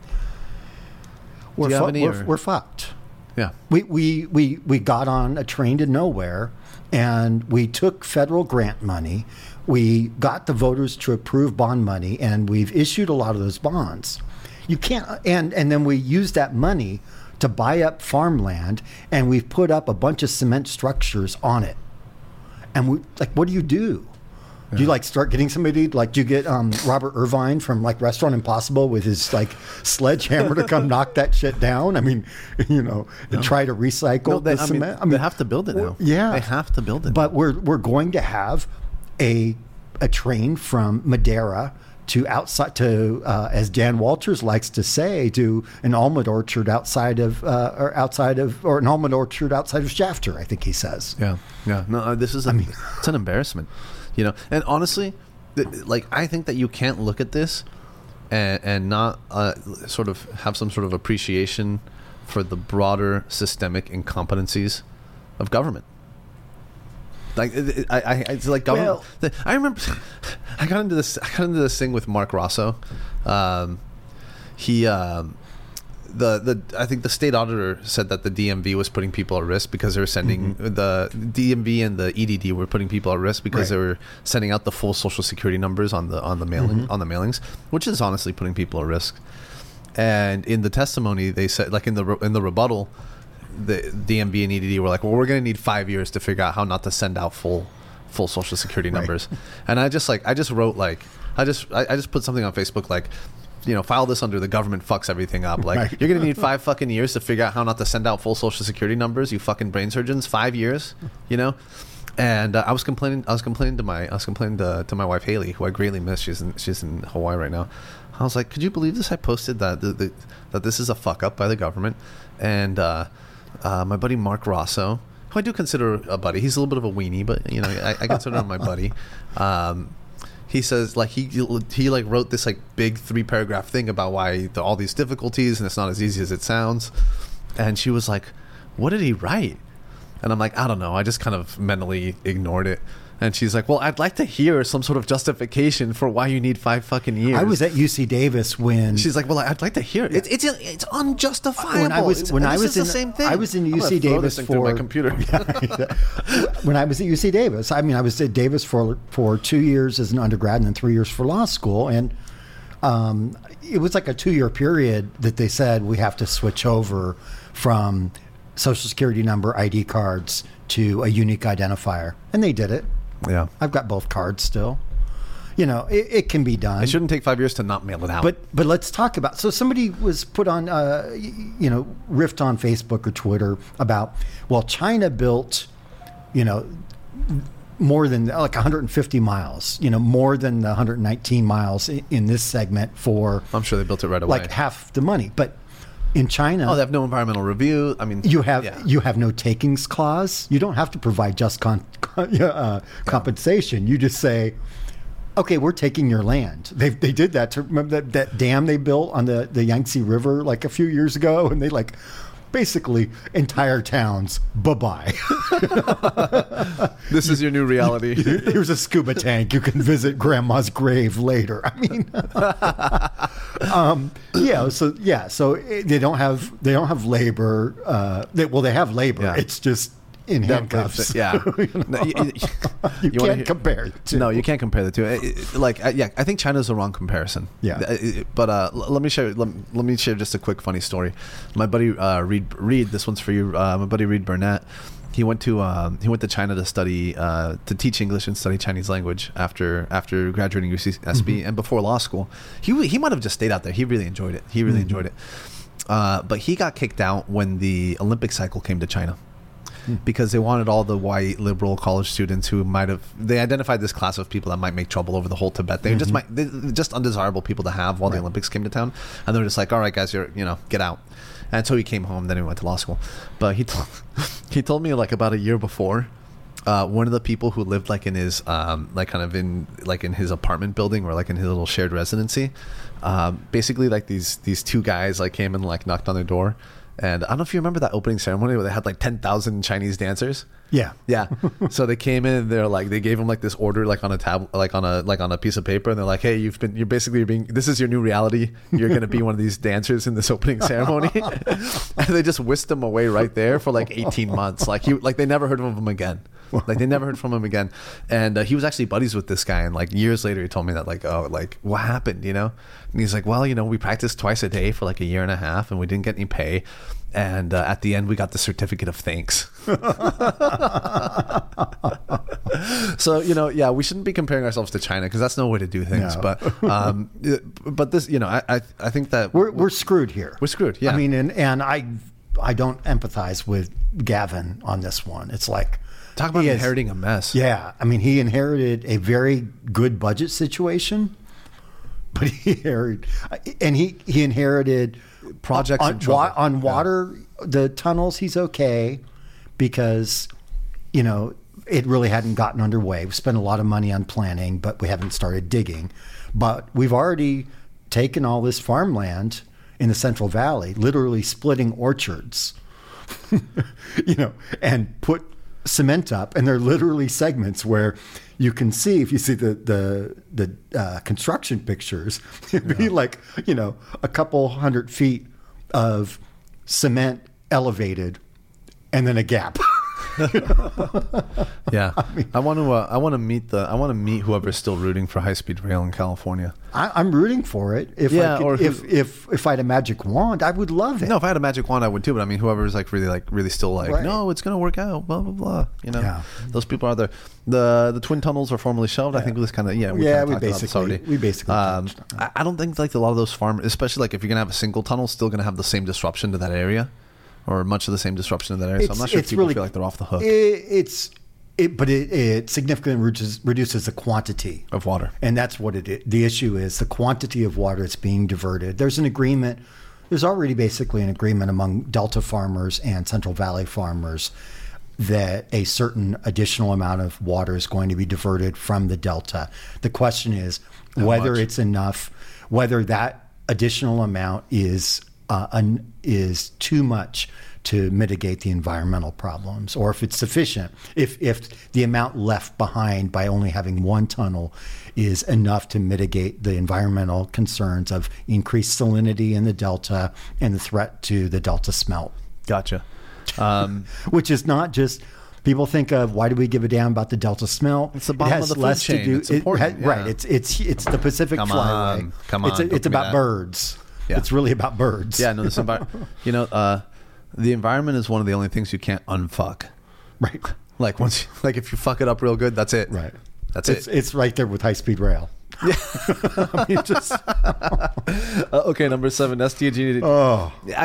We're, you have fu- any, we're, or- we're fucked. Yeah. We, we, we, we got on a train to nowhere, and we took federal grant money. We got the voters to approve bond money, and we've issued a lot of those bonds. You can't, and, and then we used that money to buy up farmland, and we've put up a bunch of cement structures on it. And we, like, what do you do? Do you like start getting somebody like? Do you get um, Robert Irvine from like Restaurant Impossible with his like sledgehammer to come knock that shit down? I mean, you know, and try to recycle No, they, the I mean, cement. they have to build it now. Yeah, They have to build it. But we're we're going to have a a train from Madera to outside to uh, as Dan Walters likes to say, to an almond orchard outside of uh, or outside of or an almond orchard outside of Shafter. I think he says. Yeah, yeah. No, uh, this is. A, I mean, it's an embarrassment, you know. And honestly, th- like I think that you can't look at this and and not uh, sort of have some sort of appreciation for the broader systemic incompetencies of government. Like it, it, I, I, it's like government. Well, the, I remember, I got into this. I got into this thing with Mark Rosso. Um, he, um, the the I think the state auditor said that the D M V was putting people at risk because they were sending mm-hmm. the D M V and the E D D were putting people at risk because right. they were sending out the full social security numbers on the on the mailing mm-hmm. on the mailings, which is honestly putting people at risk. And in the testimony, they said, like in the in the rebuttal, the D M V and E D D were like, well, we're going to need five years to figure out how not to send out full full social security numbers. Right. And I just like I just wrote like I just I, I just put something on Facebook like, you know, file this under the government fucks everything up. Like right. you're going to need five fucking years to figure out how not to send out full social security numbers, you fucking brain surgeons. Five years, you know. And uh, I was complaining. I was complaining to my I was complaining to, to my wife Haley, who I greatly miss. She's in she's in Hawaii right now. I was like, could you believe this? I posted that the, the, that this is a fuck up by the government. And uh, uh, my buddy Mark Rosso, who I do consider a buddy, he's a little bit of a weenie, but you know, I, I consider him my buddy. Um, he says like he he like wrote this like big three paragraph thing about why the, all these difficulties and it's not as easy as it sounds. And she was like, what did he write? And I'm like, I don't know. I just kind of mentally ignored it. And she's like, well, I'd like to hear some sort of justification for why you need five fucking years. I was at U C Davis when... She's like, well, I'd like to hear it. It's, it's, it's unjustifiable. When I was, it's, when I was the in, same thing. I was in U C Davis for... my computer. When I was at U C Davis, I mean, I was at Davis for for two years as an undergrad and then three years for law school. And um, it was like a two-year period that they said we have to switch over from Social Security number, I D cards, to a unique identifier. And they did it. Yeah, I've got both cards still. You know, it, it can be done. It shouldn't take five years to not mail it out. But but let's talk about. So somebody was put on, uh, you know, riffed on Facebook or Twitter about, well, China built, you know, more than like one hundred fifty miles. You know, more than the one hundred nineteen miles in, in this segment for. I'm sure they built it right away. Like half the money, but. In China, oh, they have no environmental review. I mean, you have yeah. you have no takings clause. You don't have to provide just con, con, uh, compensation. You just say, okay, we're taking your land. They they did that. To remember that, that dam they built on the, the Yangtze River like a few years ago, and they like basically entire towns. Bye bye. This is your new reality. Here's a scuba tank. You can visit Grandma's grave later. I mean, um, yeah. So yeah. So they don't have they don't have labor. Uh, they, well, they have labor. Yeah. It's just in handcuffs. Yeah. you know? no, you, you, you, you can't compare the two. No, you can't compare the two. It, it, like, I, yeah, I think China's the wrong comparison. Yeah. It, but uh, l- let me share. Let, let me share just a quick funny story. My buddy uh, Reed, Reed. This one's for you. Uh, my buddy Reed Burnett. He went to um, he went to China to study uh, to teach English and study Chinese language after after graduating U C S B mm-hmm. and before law school. He he might have just stayed out there. He really enjoyed it. He really mm-hmm. enjoyed it. Uh, but he got kicked out when the Olympic cycle came to China. Because they wanted all the white liberal college students who might have they identified this class of people that might make trouble over the whole Tibet. They mm-hmm. just might they, just undesirable people to have while right. the Olympics came to town, and they're just like, all right, guys, you're you know get out. And so he came home. Then he went to law school. But he told he told me like about a year before, uh, one of the people who lived like in his um, like kind of in like in his apartment building or like in his little shared residency, um, basically like these these two guys like came and like knocked on their door. And I don't know if you remember that opening ceremony where they had like ten thousand Chinese dancers. Yeah. Yeah. So they came in and they're like, they gave him like this order, like on a tab, like on a, like on a piece of paper. And they're like, hey, you've been, you're basically being, this is your new reality. You're going to be one of these dancers in this opening ceremony. And they just whisked him away right there for like eighteen months. Like he, like they never heard of him again. Like they never heard from him again. And uh, he was actually buddies with this guy. And like years later, he told me that like, oh, like what happened, you know? And he's like, well, you know, we practiced twice a day for like a year and a half and we didn't get any pay. And uh, at the end, we got the certificate of thanks. So, you know, yeah, we shouldn't be comparing ourselves to China because that's no way to do things. No. But, um, but this, you know, I, I, I think that we're we're screwed here. We're screwed. Yeah. I mean, and and I, I don't empathize with Gavin on this one. It's like talk about inheriting has, a mess. Yeah, I mean, he inherited a very good budget situation. but he inherited, and he, he inherited projects on, in trouble. wa- on water, yeah. the tunnels, he's okay because, you know, it really hadn't gotten underway. We spent a lot of money on planning, but we haven't started digging. But we've already taken all this farmland in the Central Valley, literally splitting orchards, you know, and put cement up. And they're literally segments where you can see, if you see the the, the uh, construction pictures, it'd yeah. be like, you know, a couple hundred feet of cement elevated and then a gap. yeah, I, mean, I want to. Uh, I want to meet the. I want to meet whoever's still rooting for high speed rail in California. I, I'm rooting for it. If yeah, I could, or who, if if if I had a magic wand, I would love it. No, if I had a magic wand, I would too. But I mean, whoever's like really, like really still like, right. no, it's gonna work out. Blah blah blah. You know, yeah. those people are there. The the twin tunnels were formally shelved. Yeah. I think it was kind of yeah. We yeah, we basically we basically. Um, I, I don't think like a lot of those farm, especially like if you're gonna have a single tunnel, still gonna have the same disruption to that area. Or much of the same disruption in that area. It's, so I'm not sure if people really, feel like they're off the hook. It, it's, it, but it, it significantly reduces, reduces the quantity of water, and that's what it is. The issue is the quantity of water that's being diverted. There's an agreement. There's already basically an agreement among Delta farmers and Central Valley farmers that a certain additional amount of water is going to be diverted from the Delta. The question is How whether much? it's enough, whether that additional amount is. Uh, un, is too much to mitigate the environmental problems, or if it's sufficient, if if the amount left behind by only having one tunnel is enough to mitigate the environmental concerns of increased salinity in the Delta and the threat to the Delta smelt. Gotcha. Um, Which is not just... People think of, why do we give a damn about the Delta smelt? It's the bottom it has of the food less chain. To do, it's important. It, yeah. Right. It's it's it's the Pacific Come Flyway. On. Come on. It's, a, it's about birds. Yeah. It's really about birds. Yeah, no, this envi- you know, uh, the environment is one of the only things you can't unfuck. Right. Like once, you, like if you fuck it up real good, that's it. Right. That's it's, it. It's right there with high speed rail. Yeah. I mean, just uh, okay. Number seven, S D G. Oh. I,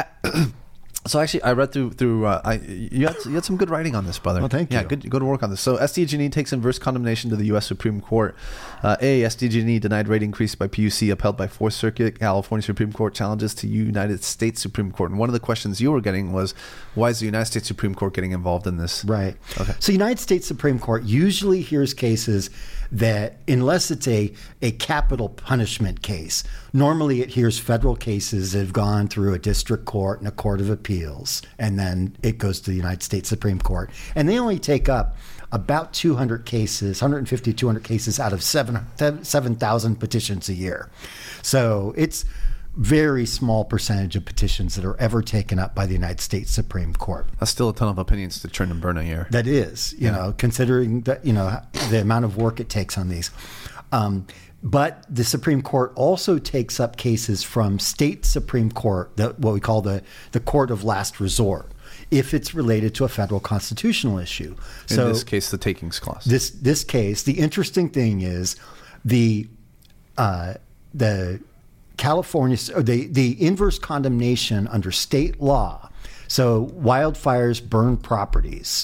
So actually, I read through through. Uh, I you had you had some good writing on this, brother. Oh, thank yeah, you. Yeah, good good work on this. So S D G and E takes inverse condemnation to the U S Supreme Court. Uh, A. S D G and E denied rate increase by P U C upheld by Fourth Circuit. California Supreme Court challenges to United States Supreme Court. And one of the questions you were getting was, why is the United States Supreme Court getting involved in this? Right. Okay. So United States Supreme Court usually hears cases that, unless it's a, a capital punishment case, normally it hears federal cases that have gone through a district court and a court of appeals, and then it goes to the United States Supreme Court. And they only take up about two hundred cases, one hundred fifty, two hundred cases out of seven thousand petitions a year. So it's very small percentage of petitions that are ever taken up by the United States Supreme Court. That's still a ton of opinions to churn and burn a year. That is, you yeah. know, considering that, you know, the amount of work it takes on these. Um, but the Supreme Court also takes up cases from state Supreme Court, the, what we call the, the court of last resort, if it's related to a federal constitutional issue. In so this case, the takings clause. This this case, the interesting thing is the uh, the California, the, the inverse condemnation under state law. So wildfires burn properties.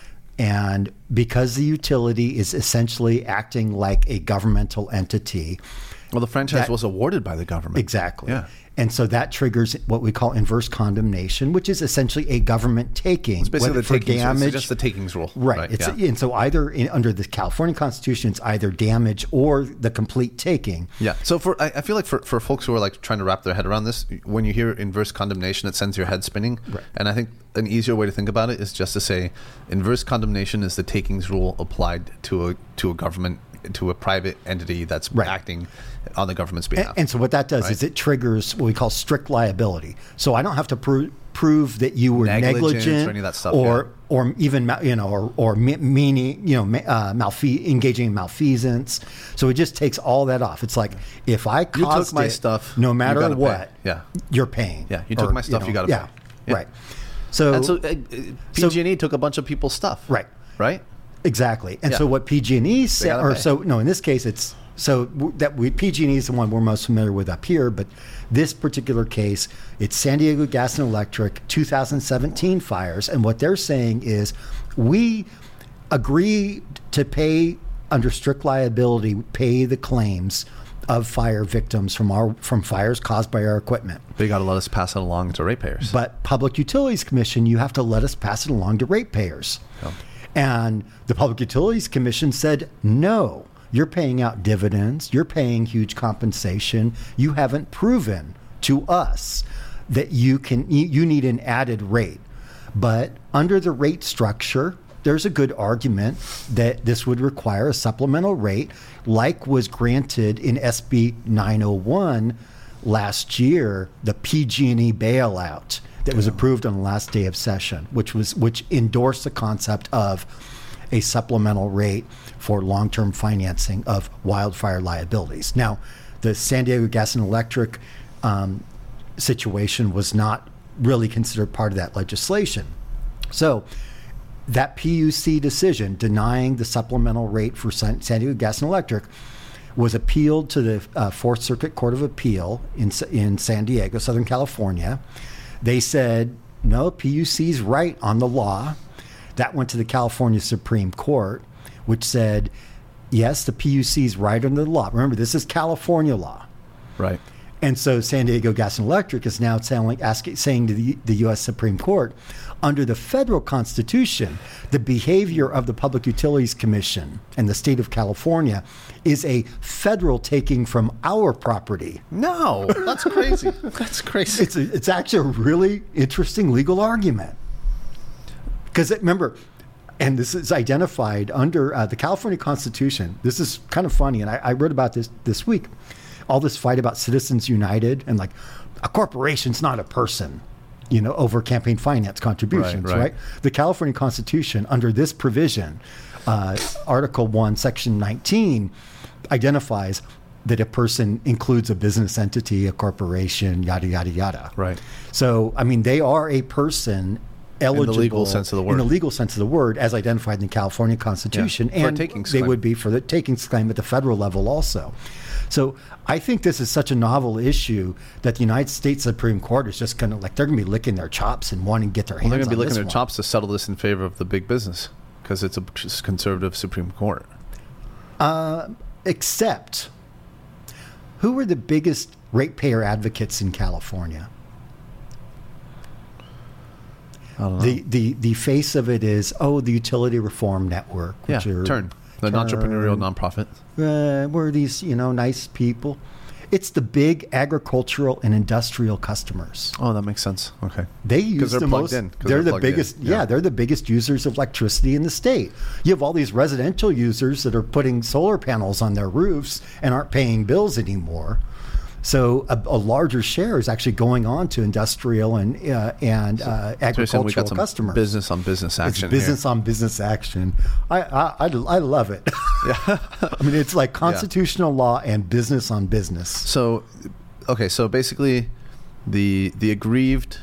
And because the utility is essentially acting like a governmental entity. Well, the franchise that, was awarded by the government. Exactly. Yeah. And so that triggers what we call inverse condemnation, which is essentially a government taking. It's basically the for takings damage. Rule. It's just the takings rule. Right. right. It's, yeah. And so either in, under the California Constitution, it's either damage or the complete taking. Yeah. So for I, I feel like for, for folks who are like trying to wrap their head around this, when you hear inverse condemnation, it sends your head spinning. Right. And I think an easier way to think about it is just to say inverse condemnation is the takings rule applied to a to a government, to a private entity that's right. acting on the government's behalf. And, and so what that does right? is it triggers what we call strict liability. So I don't have to pro- prove that you were Negligence negligent or any of that stuff, or yeah. or even you know or or meaning you know uh, malfe- engaging in malfeasance. So it just takes all that off. It's like if I caused you took my it, stuff, no matter you what, pay. yeah, you're paying. Yeah, you took or, my stuff, you, know, you got to yeah, pay. Yeah, right. So and so uh, P G and E so, took a bunch of people's stuff. Right. Right. Exactly. And yeah. so what P G and E said, or pay. so no, in this case it's. So that we, P G and E is the one we're most familiar with up here, but this particular case, it's San Diego Gas and Electric two thousand seventeen fires, and what they're saying is we agree to pay under strict liability, pay the claims of fire victims from our from fires caused by our equipment. They got to let us pass it along to ratepayers. But Public Utilities Commission, you have to let us pass it along to ratepayers. Oh. And the Public Utilities Commission said, no, you're paying out dividends, you're paying huge compensation, you haven't proven to us that you can you, you need an added rate. But under the rate structure, there's a good argument that this would require a supplemental rate like was granted in S B nine oh one last year, the P G and E bailout that was approved on the last day of session, which was which endorsed the concept of a supplemental rate for long-term financing of wildfire liabilities. Now, the San Diego Gas and Electric um, situation was not really considered part of that legislation. So that P U C decision denying the supplemental rate for San, San Diego Gas and Electric was appealed to the uh, Fourth Circuit Court of Appeal in, in San Diego, Southern California. They said, no, P U C's right on the law. That went to the California Supreme Court, which said, yes, the P U C's right under the law. Remember, this is California law. Right. And so San Diego Gas and Electric is now telling, asking, saying to the, the U S Supreme Court, under the federal Constitution, the behavior of the Public Utilities Commission and the state of California is a federal taking from our property. No, that's crazy. That's crazy. It's, a, it's actually a really interesting legal argument. Because remember, and this is identified under uh, the California Constitution. This is kind of funny, and I, I wrote about this this week. All this fight about Citizens United and like a corporation's not a person, you know, over campaign finance contributions, right? Right, right? The California Constitution, under this provision, uh, Article one, Section nineteen, identifies that a person includes a business entity, a corporation, yada, yada, yada. Right. So, I mean, they are a person eligible in the legal sense of the word. In the legal sense of the word, as identified in the California Constitution. Yeah, for and a takings they claim. would be for the takings claim at the federal level also. So I think this is such a novel issue that the United States Supreme Court is just going to, like, they're going to be licking their chops and wanting to get their Well, hands they're on going to be licking this their one. chops to settle this in favor of the big business because it's a conservative Supreme Court. Uh, except, who are the biggest ratepayer advocates in California? I don't know. The, the the face of it is, oh, the Utility Reform Network. yeah, which are Turn, the Turn. entrepreneurial nonprofit. Uh, we're these, you know, nice people. It's the big agricultural and industrial customers. Oh, that makes sense. Okay. They use they're the plugged most. in, 'cause They're, they're the plugged in. biggest. Yeah. Yeah. they're the biggest users of electricity in the state. You have all these residential users that are putting solar panels on their roofs and aren't paying bills anymore. So a, a larger share is actually going on to industrial and uh, and uh, So you're saying agricultural we got some customers. business on business action. It's business here. on business action. I I, I, I love it. Yeah. I mean, it's like constitutional law and business on business. So, okay, so basically, the the aggrieved,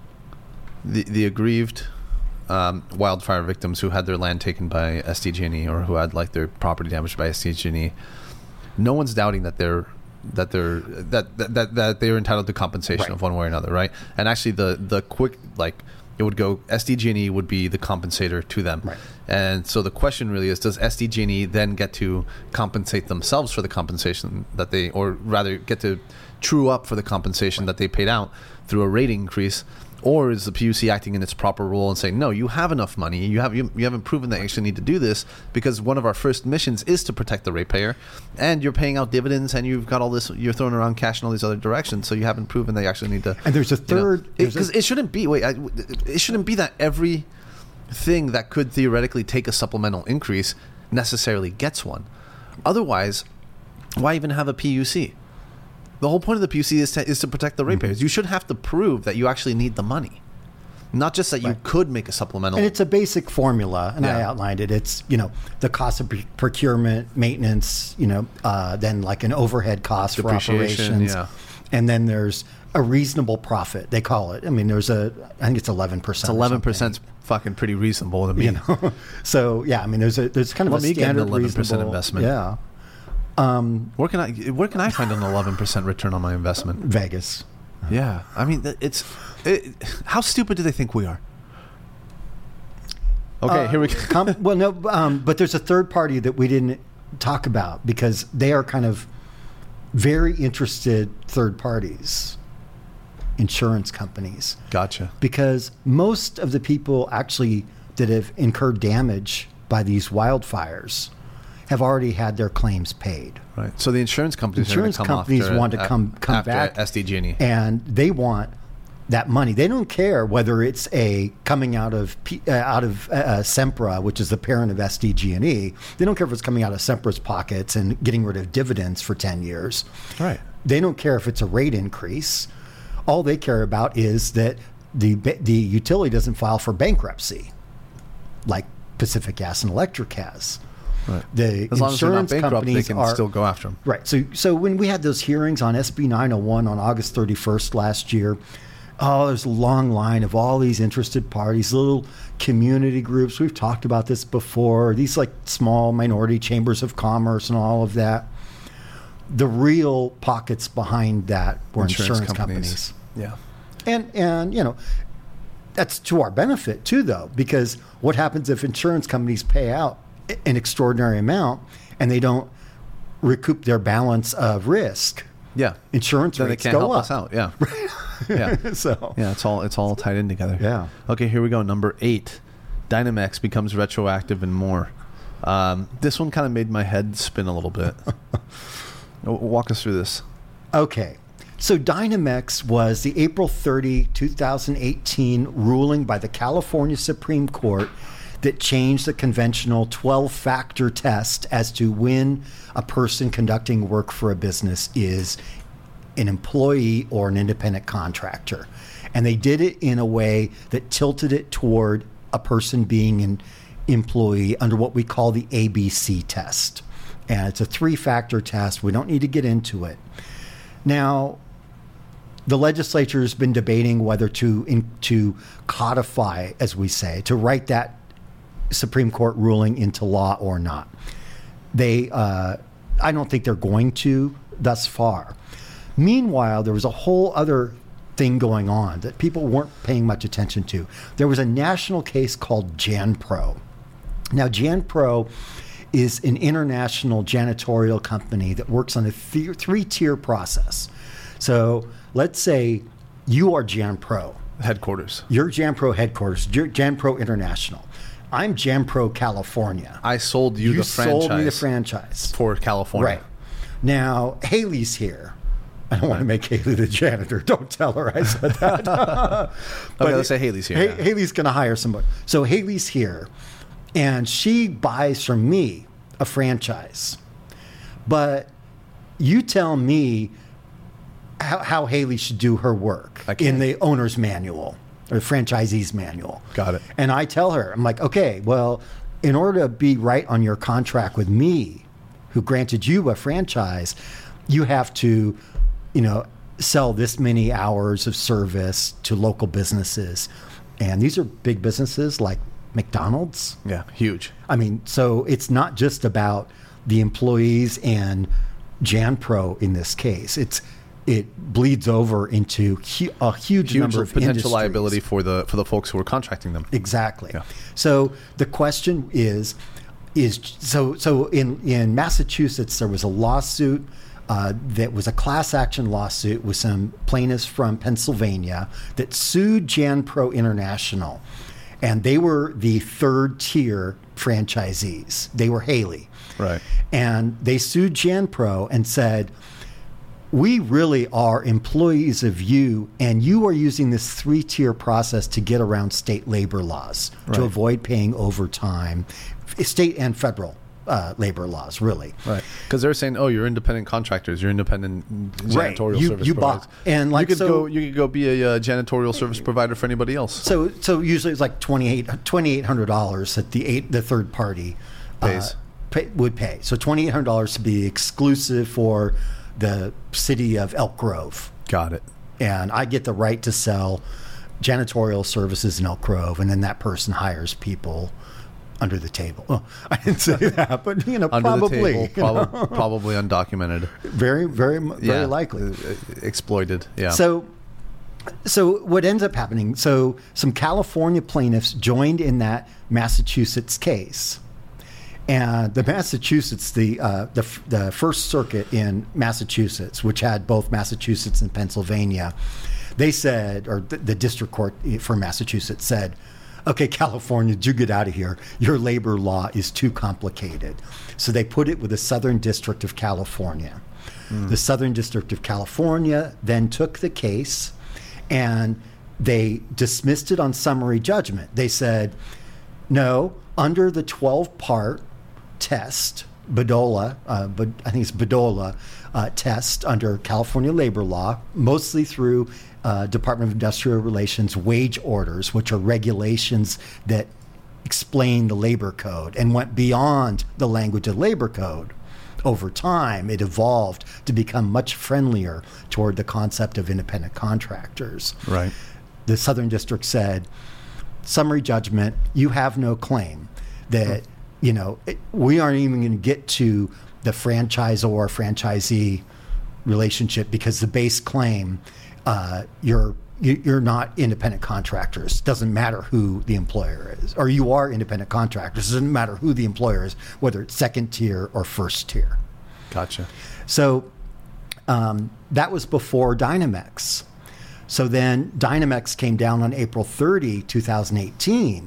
the the aggrieved um, wildfire victims who had their land taken by S D G and E or who had like their property damaged by S D G and E, no one's doubting that they're that they're that that that, that they're entitled to compensation Right. of one way or another, right? And actually, the the quick like it would go S D G and E would be the compensator to them. Right. And so the question really is, does S D G and E then get to compensate themselves for the compensation that they, or rather get to true up for the compensation that they paid out through a rate increase? Or is the P U C acting in its proper role and saying, no, you have enough money, you have you, you haven't proven that you actually need to do this because one of our first missions is to protect the ratepayer, and you're paying out dividends and you've got all this, you're throwing around cash in all these other directions, so you haven't proven that you actually need to. And there's a you know, third- it- there's a- 'cause it shouldn't be. Wait, I, it shouldn't be that every thing that could theoretically take a supplemental increase necessarily gets one. Otherwise, why even have a P U C? The whole point of the P U C is to, is to protect the ratepayers. You should have to prove that you actually need the money, not just that you Right. could make a supplemental. And it's a basic formula, and I Yeah. outlined it. It's, you know, the cost of pre- procurement, maintenance, you know, uh, then like an overhead cost for Depreciation, operations. yeah. And then there's a reasonable profit, they call it. I mean, there's a, I think it's eleven percent. It's eleven percent fucking pretty reasonable to me. You know, so yeah, I mean, there's a there's kind of Let a me get an standard eleven percent reasonable- investment. Yeah, Where can I where can I find an eleven percent return on my investment? Vegas. Yeah, I mean th- it's it, how stupid do they think we are? Okay, Uh, here we go. com- well, no, um, but there's a third party that we didn't talk about because they are kind of very interested third parties, insurance companies. Gotcha. Because most of the people actually that have incurred damage by these wildfires have already had their claims paid. Right. So the insurance companies insurance are going to come companies after, want to come come after back S D G and E. and they want that money. They don't care whether it's a coming out of P, uh, out of uh, Sempra, which is the parent of S D G and E. They don't care if it's coming out of Sempra's pockets and getting rid of dividends for ten years. Right. They don't care if it's a rate increase. All they care about is that the the utility doesn't file for bankruptcy, like Pacific Gas and Electric has. Right. The as long as they're not insurance bankrupt, companies they can are still go after them. right. So, so when we had those hearings on S B nine oh one on August thirty-first last year, oh, there's a long line of all these interested parties, little community groups. We've talked about this before. These like small minority chambers of commerce and all of that. The real pockets behind that were insurance, insurance companies. companies. Yeah. And and you know, that's to our benefit too, though, because what happens if insurance companies pay out an extraordinary amount and they don't recoup their balance of risk? Yeah. Insurance then rates they can't go help up. us out. Yeah. Yeah. So yeah, it's all it's all tied in together. Yeah. Okay, here we go. Number eight, Dynamex becomes retroactive and more. Um, this one kind of made my head spin a little bit. Walk us through this. Okay. So Dynamex was the April thirtieth, twenty eighteen ruling by the California Supreme Court that changed the conventional twelve-factor test as to when a person conducting work for a business is an employee or an independent contractor. And they did it in a way that tilted it toward a person being an employee under what we call the A B C test. And it's a three-factor test. We don't need to get into it. Now, the legislature has been debating whether to in, to codify, as we say, to write that Supreme Court ruling into law or not. They, uh, I don't think they're going to thus far. Meanwhile, there was a whole other thing going on that people weren't paying much attention to. There was a national case called JanPro. Now, JanPro is an international janitorial company that works on a th- three-tier process. So let's say you are JanPro. Headquarters. You're JanPro headquarters. You're JanPro International. I'm JanPro California. I sold you, you the franchise. sold me the franchise. For California. Right. Now, Haley's here. I don't want to make Haley the janitor. Don't tell her I said that. Okay, let's say Haley's here. Ha- yeah. Haley's going to hire somebody. So Haley's here, and she buys from me a franchise. But you tell me how, how Haley should do her work in the owner's manual or franchisee's manual. Got it. And I tell her, I'm like, okay, well, in order to be right on your contract with me, who granted you a franchise, you have to, you know, sell this many hours of service to local businesses. And these are big businesses like McDonald's. Yeah, huge. I mean, so it's not just about the employees and JanPro in this case. It's it bleeds over into hu- a huge, Huge number of potential industries. liability for the for the folks who are contracting them. Exactly. Yeah. So the question is, is so so in in Massachusetts there was a lawsuit uh, that was a class action lawsuit with some plaintiffs from Pennsylvania that sued JanPro International, and they were the third tier franchisees. They were Haley, Right. and they sued JanPro and said, we really are employees of you, and you are using this three-tier process to get around state labor laws, Right. to avoid paying overtime, state and federal uh, labor laws, really. Right. Because they're saying, oh, you're independent contractors, you're independent Right. janitorial You- service you providers. bought- and like you could so- go, you could go be a uh, janitorial service provider for anybody else. So, so usually it's like twenty-eight hundred dollars that the eight, the third party Pays. Uh, pay, would pay. So twenty-eight hundred dollars to be exclusive for the city of Elk Grove. Got it. And I get the right to sell janitorial services in Elk Grove, and then that person hires people under the table. Oh, I didn't say that, but you know, Under probably, the table, you prob- know. probably undocumented. very, very, very Yeah. likely. Uh, exploited. Yeah. So, so what ends up happening? So, some California plaintiffs joined in that Massachusetts case, And the Massachusetts, the, uh, the the First Circuit in Massachusetts, which had both Massachusetts and Pennsylvania, they said, or the, the district court for Massachusetts said, okay, California, you get out of here. Your labor law is too complicated. So they put it with the Southern District of California. Mm. The Southern District of California then took the case and they dismissed it on summary judgment. They said, no, under the twelve-part test, Badola, uh, but I think it's Badola uh, test under California labor law, mostly through uh, Department of Industrial Relations wage orders, which are regulations that explain the labor code and went beyond the language of labor code. Over time, it evolved to become much friendlier toward the concept of independent contractors. Right. The Southern District said, summary judgment, you have no claim that, you know, it, we aren't even going to get to the franchisor franchisee relationship because the base claim, uh, you're you, you're not independent contractors. Doesn't matter who the employer is, or you are independent contractors. Doesn't matter who the employer is, whether it's second tier or first tier. Gotcha. So um, that was before Dynamex. So then Dynamex came down on April thirtieth, twenty eighteen.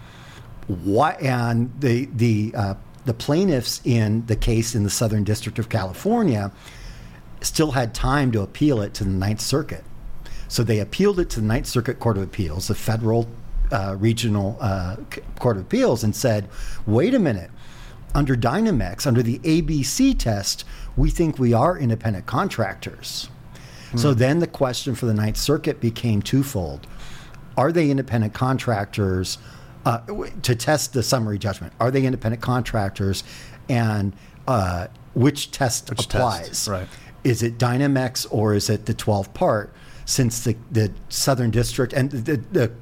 What, and the the uh, the plaintiffs in the case in the Southern District of California still had time to appeal it to the Ninth Circuit. So they appealed it to the Ninth Circuit Court of Appeals, the federal uh, regional uh, Court of Appeals, and said, wait a minute, under Dynamex, under the A B C test, we think we are independent contractors. Hmm. So then the question for the Ninth Circuit became twofold. Are they independent contractors uh, to test the summary judgment? Are they independent contractors, and uh, which test which applies? Test? Right. Is it Dynamex or is it the twelve part? Since the, the Southern District and the, the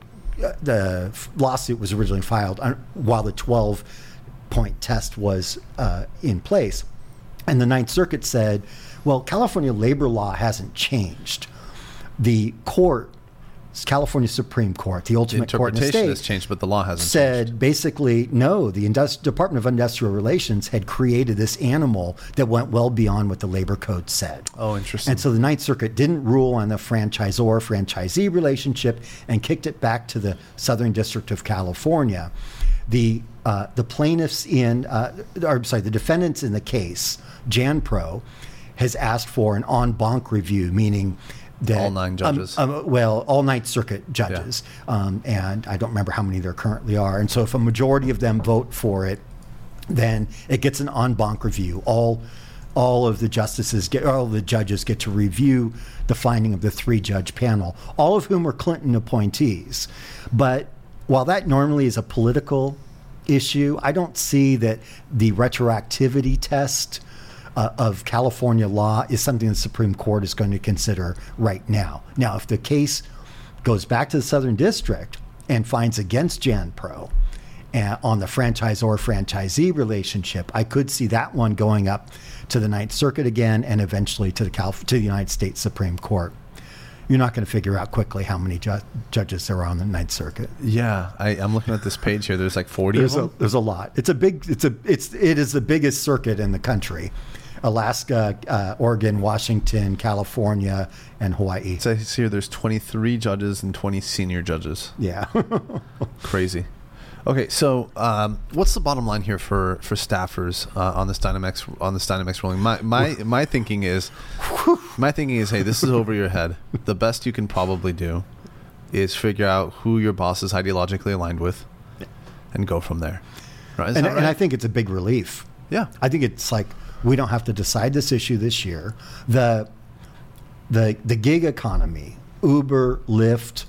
the lawsuit was originally filed on, while the twelve point test was uh, in place, and the Ninth Circuit said, well, California labor law hasn't changed. The court, California Supreme Court, the ultimate the court in the interpretation state, has changed, but the law hasn't said changed. Basically, no, the Indust- Department of Industrial Relations had created this animal that went well beyond what the labor code said. Oh, interesting. And so the Ninth Circuit didn't rule on the franchisor-franchisee relationship and kicked it back to the Southern District of California. The uh, the plaintiffs in, uh, or I'm sorry, the defendants in the case, JanPro, has asked for an en banc review, meaning that all nine judges. Um, um, well, all Ninth Circuit judges, yeah. um, and I don't remember how many there currently are. And so, if a majority of them vote for it, then it gets an en banc review. All, all of the justices get, all of the judges get to review the finding of the three-judge panel, all of whom are Clinton appointees. But while that normally is a political issue, I don't see that the retroactivity test Uh, of California law is something the Supreme Court is going to consider right now. Now, if the case goes back to the Southern District and finds against JanPro uh, on the franchisor-franchisee relationship, I could see that one going up to the Ninth Circuit again and eventually to the Calif- to the United States Supreme Court. You're not going to figure out quickly how many ju- judges there are on the Ninth Circuit. Yeah, I, I'm looking at this page here. There's like forty There's of a, them. there's a lot. It's a big. It's a. It's it is the biggest circuit in the country. Alaska, uh, Oregon, Washington, California, and Hawaii. So I see here there's twenty-three judges and twenty senior judges. Yeah. Crazy. Okay, so um, what's the bottom line here for, for staffers uh, on this Dynamex on this Dynamex ruling? My my my thinking is, my thinking is, hey, this is over your head. The best you can probably do is figure out who your boss is ideologically aligned with, and go from there. Right? Is and, that right? and I think it's a big relief. Yeah. I think it's like we don't have to decide this issue this year. The the the gig economy, Uber, Lyft,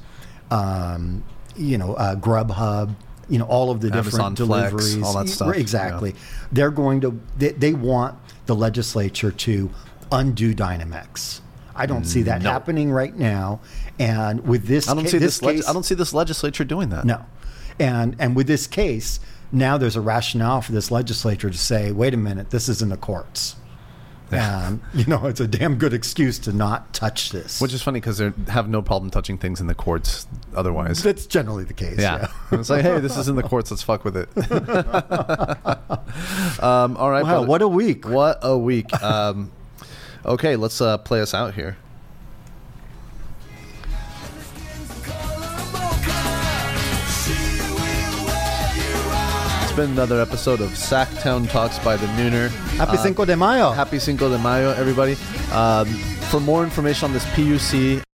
um, you know, uh, Grubhub, you know, all of the Amazon different Flex, deliveries, all that stuff. Exactly. Yeah. They're going to. They, they want the legislature to undo Dynamex. I don't see that No. happening right now. And with this, I don't ca- see this this. leg- case, I don't see this legislature doing that. no. And and with this case, now there's a rationale for this legislature to say, wait a minute, this is in the courts. And, you know, it's a damn good excuse to not touch this. Which is funny because they have no problem touching things in the courts otherwise. That's generally the case. Yeah. yeah. It's like, hey, this is in the courts. Let's fuck with it. um, all right. Wow, brother. what a week. What a week. Um, okay, let's uh, play us out here. It's been another episode of Sacktown Talks by the Nooner. Happy Uh, Cinco de Mayo. Happy Cinco de Mayo, everybody. Um, for more information on this P U C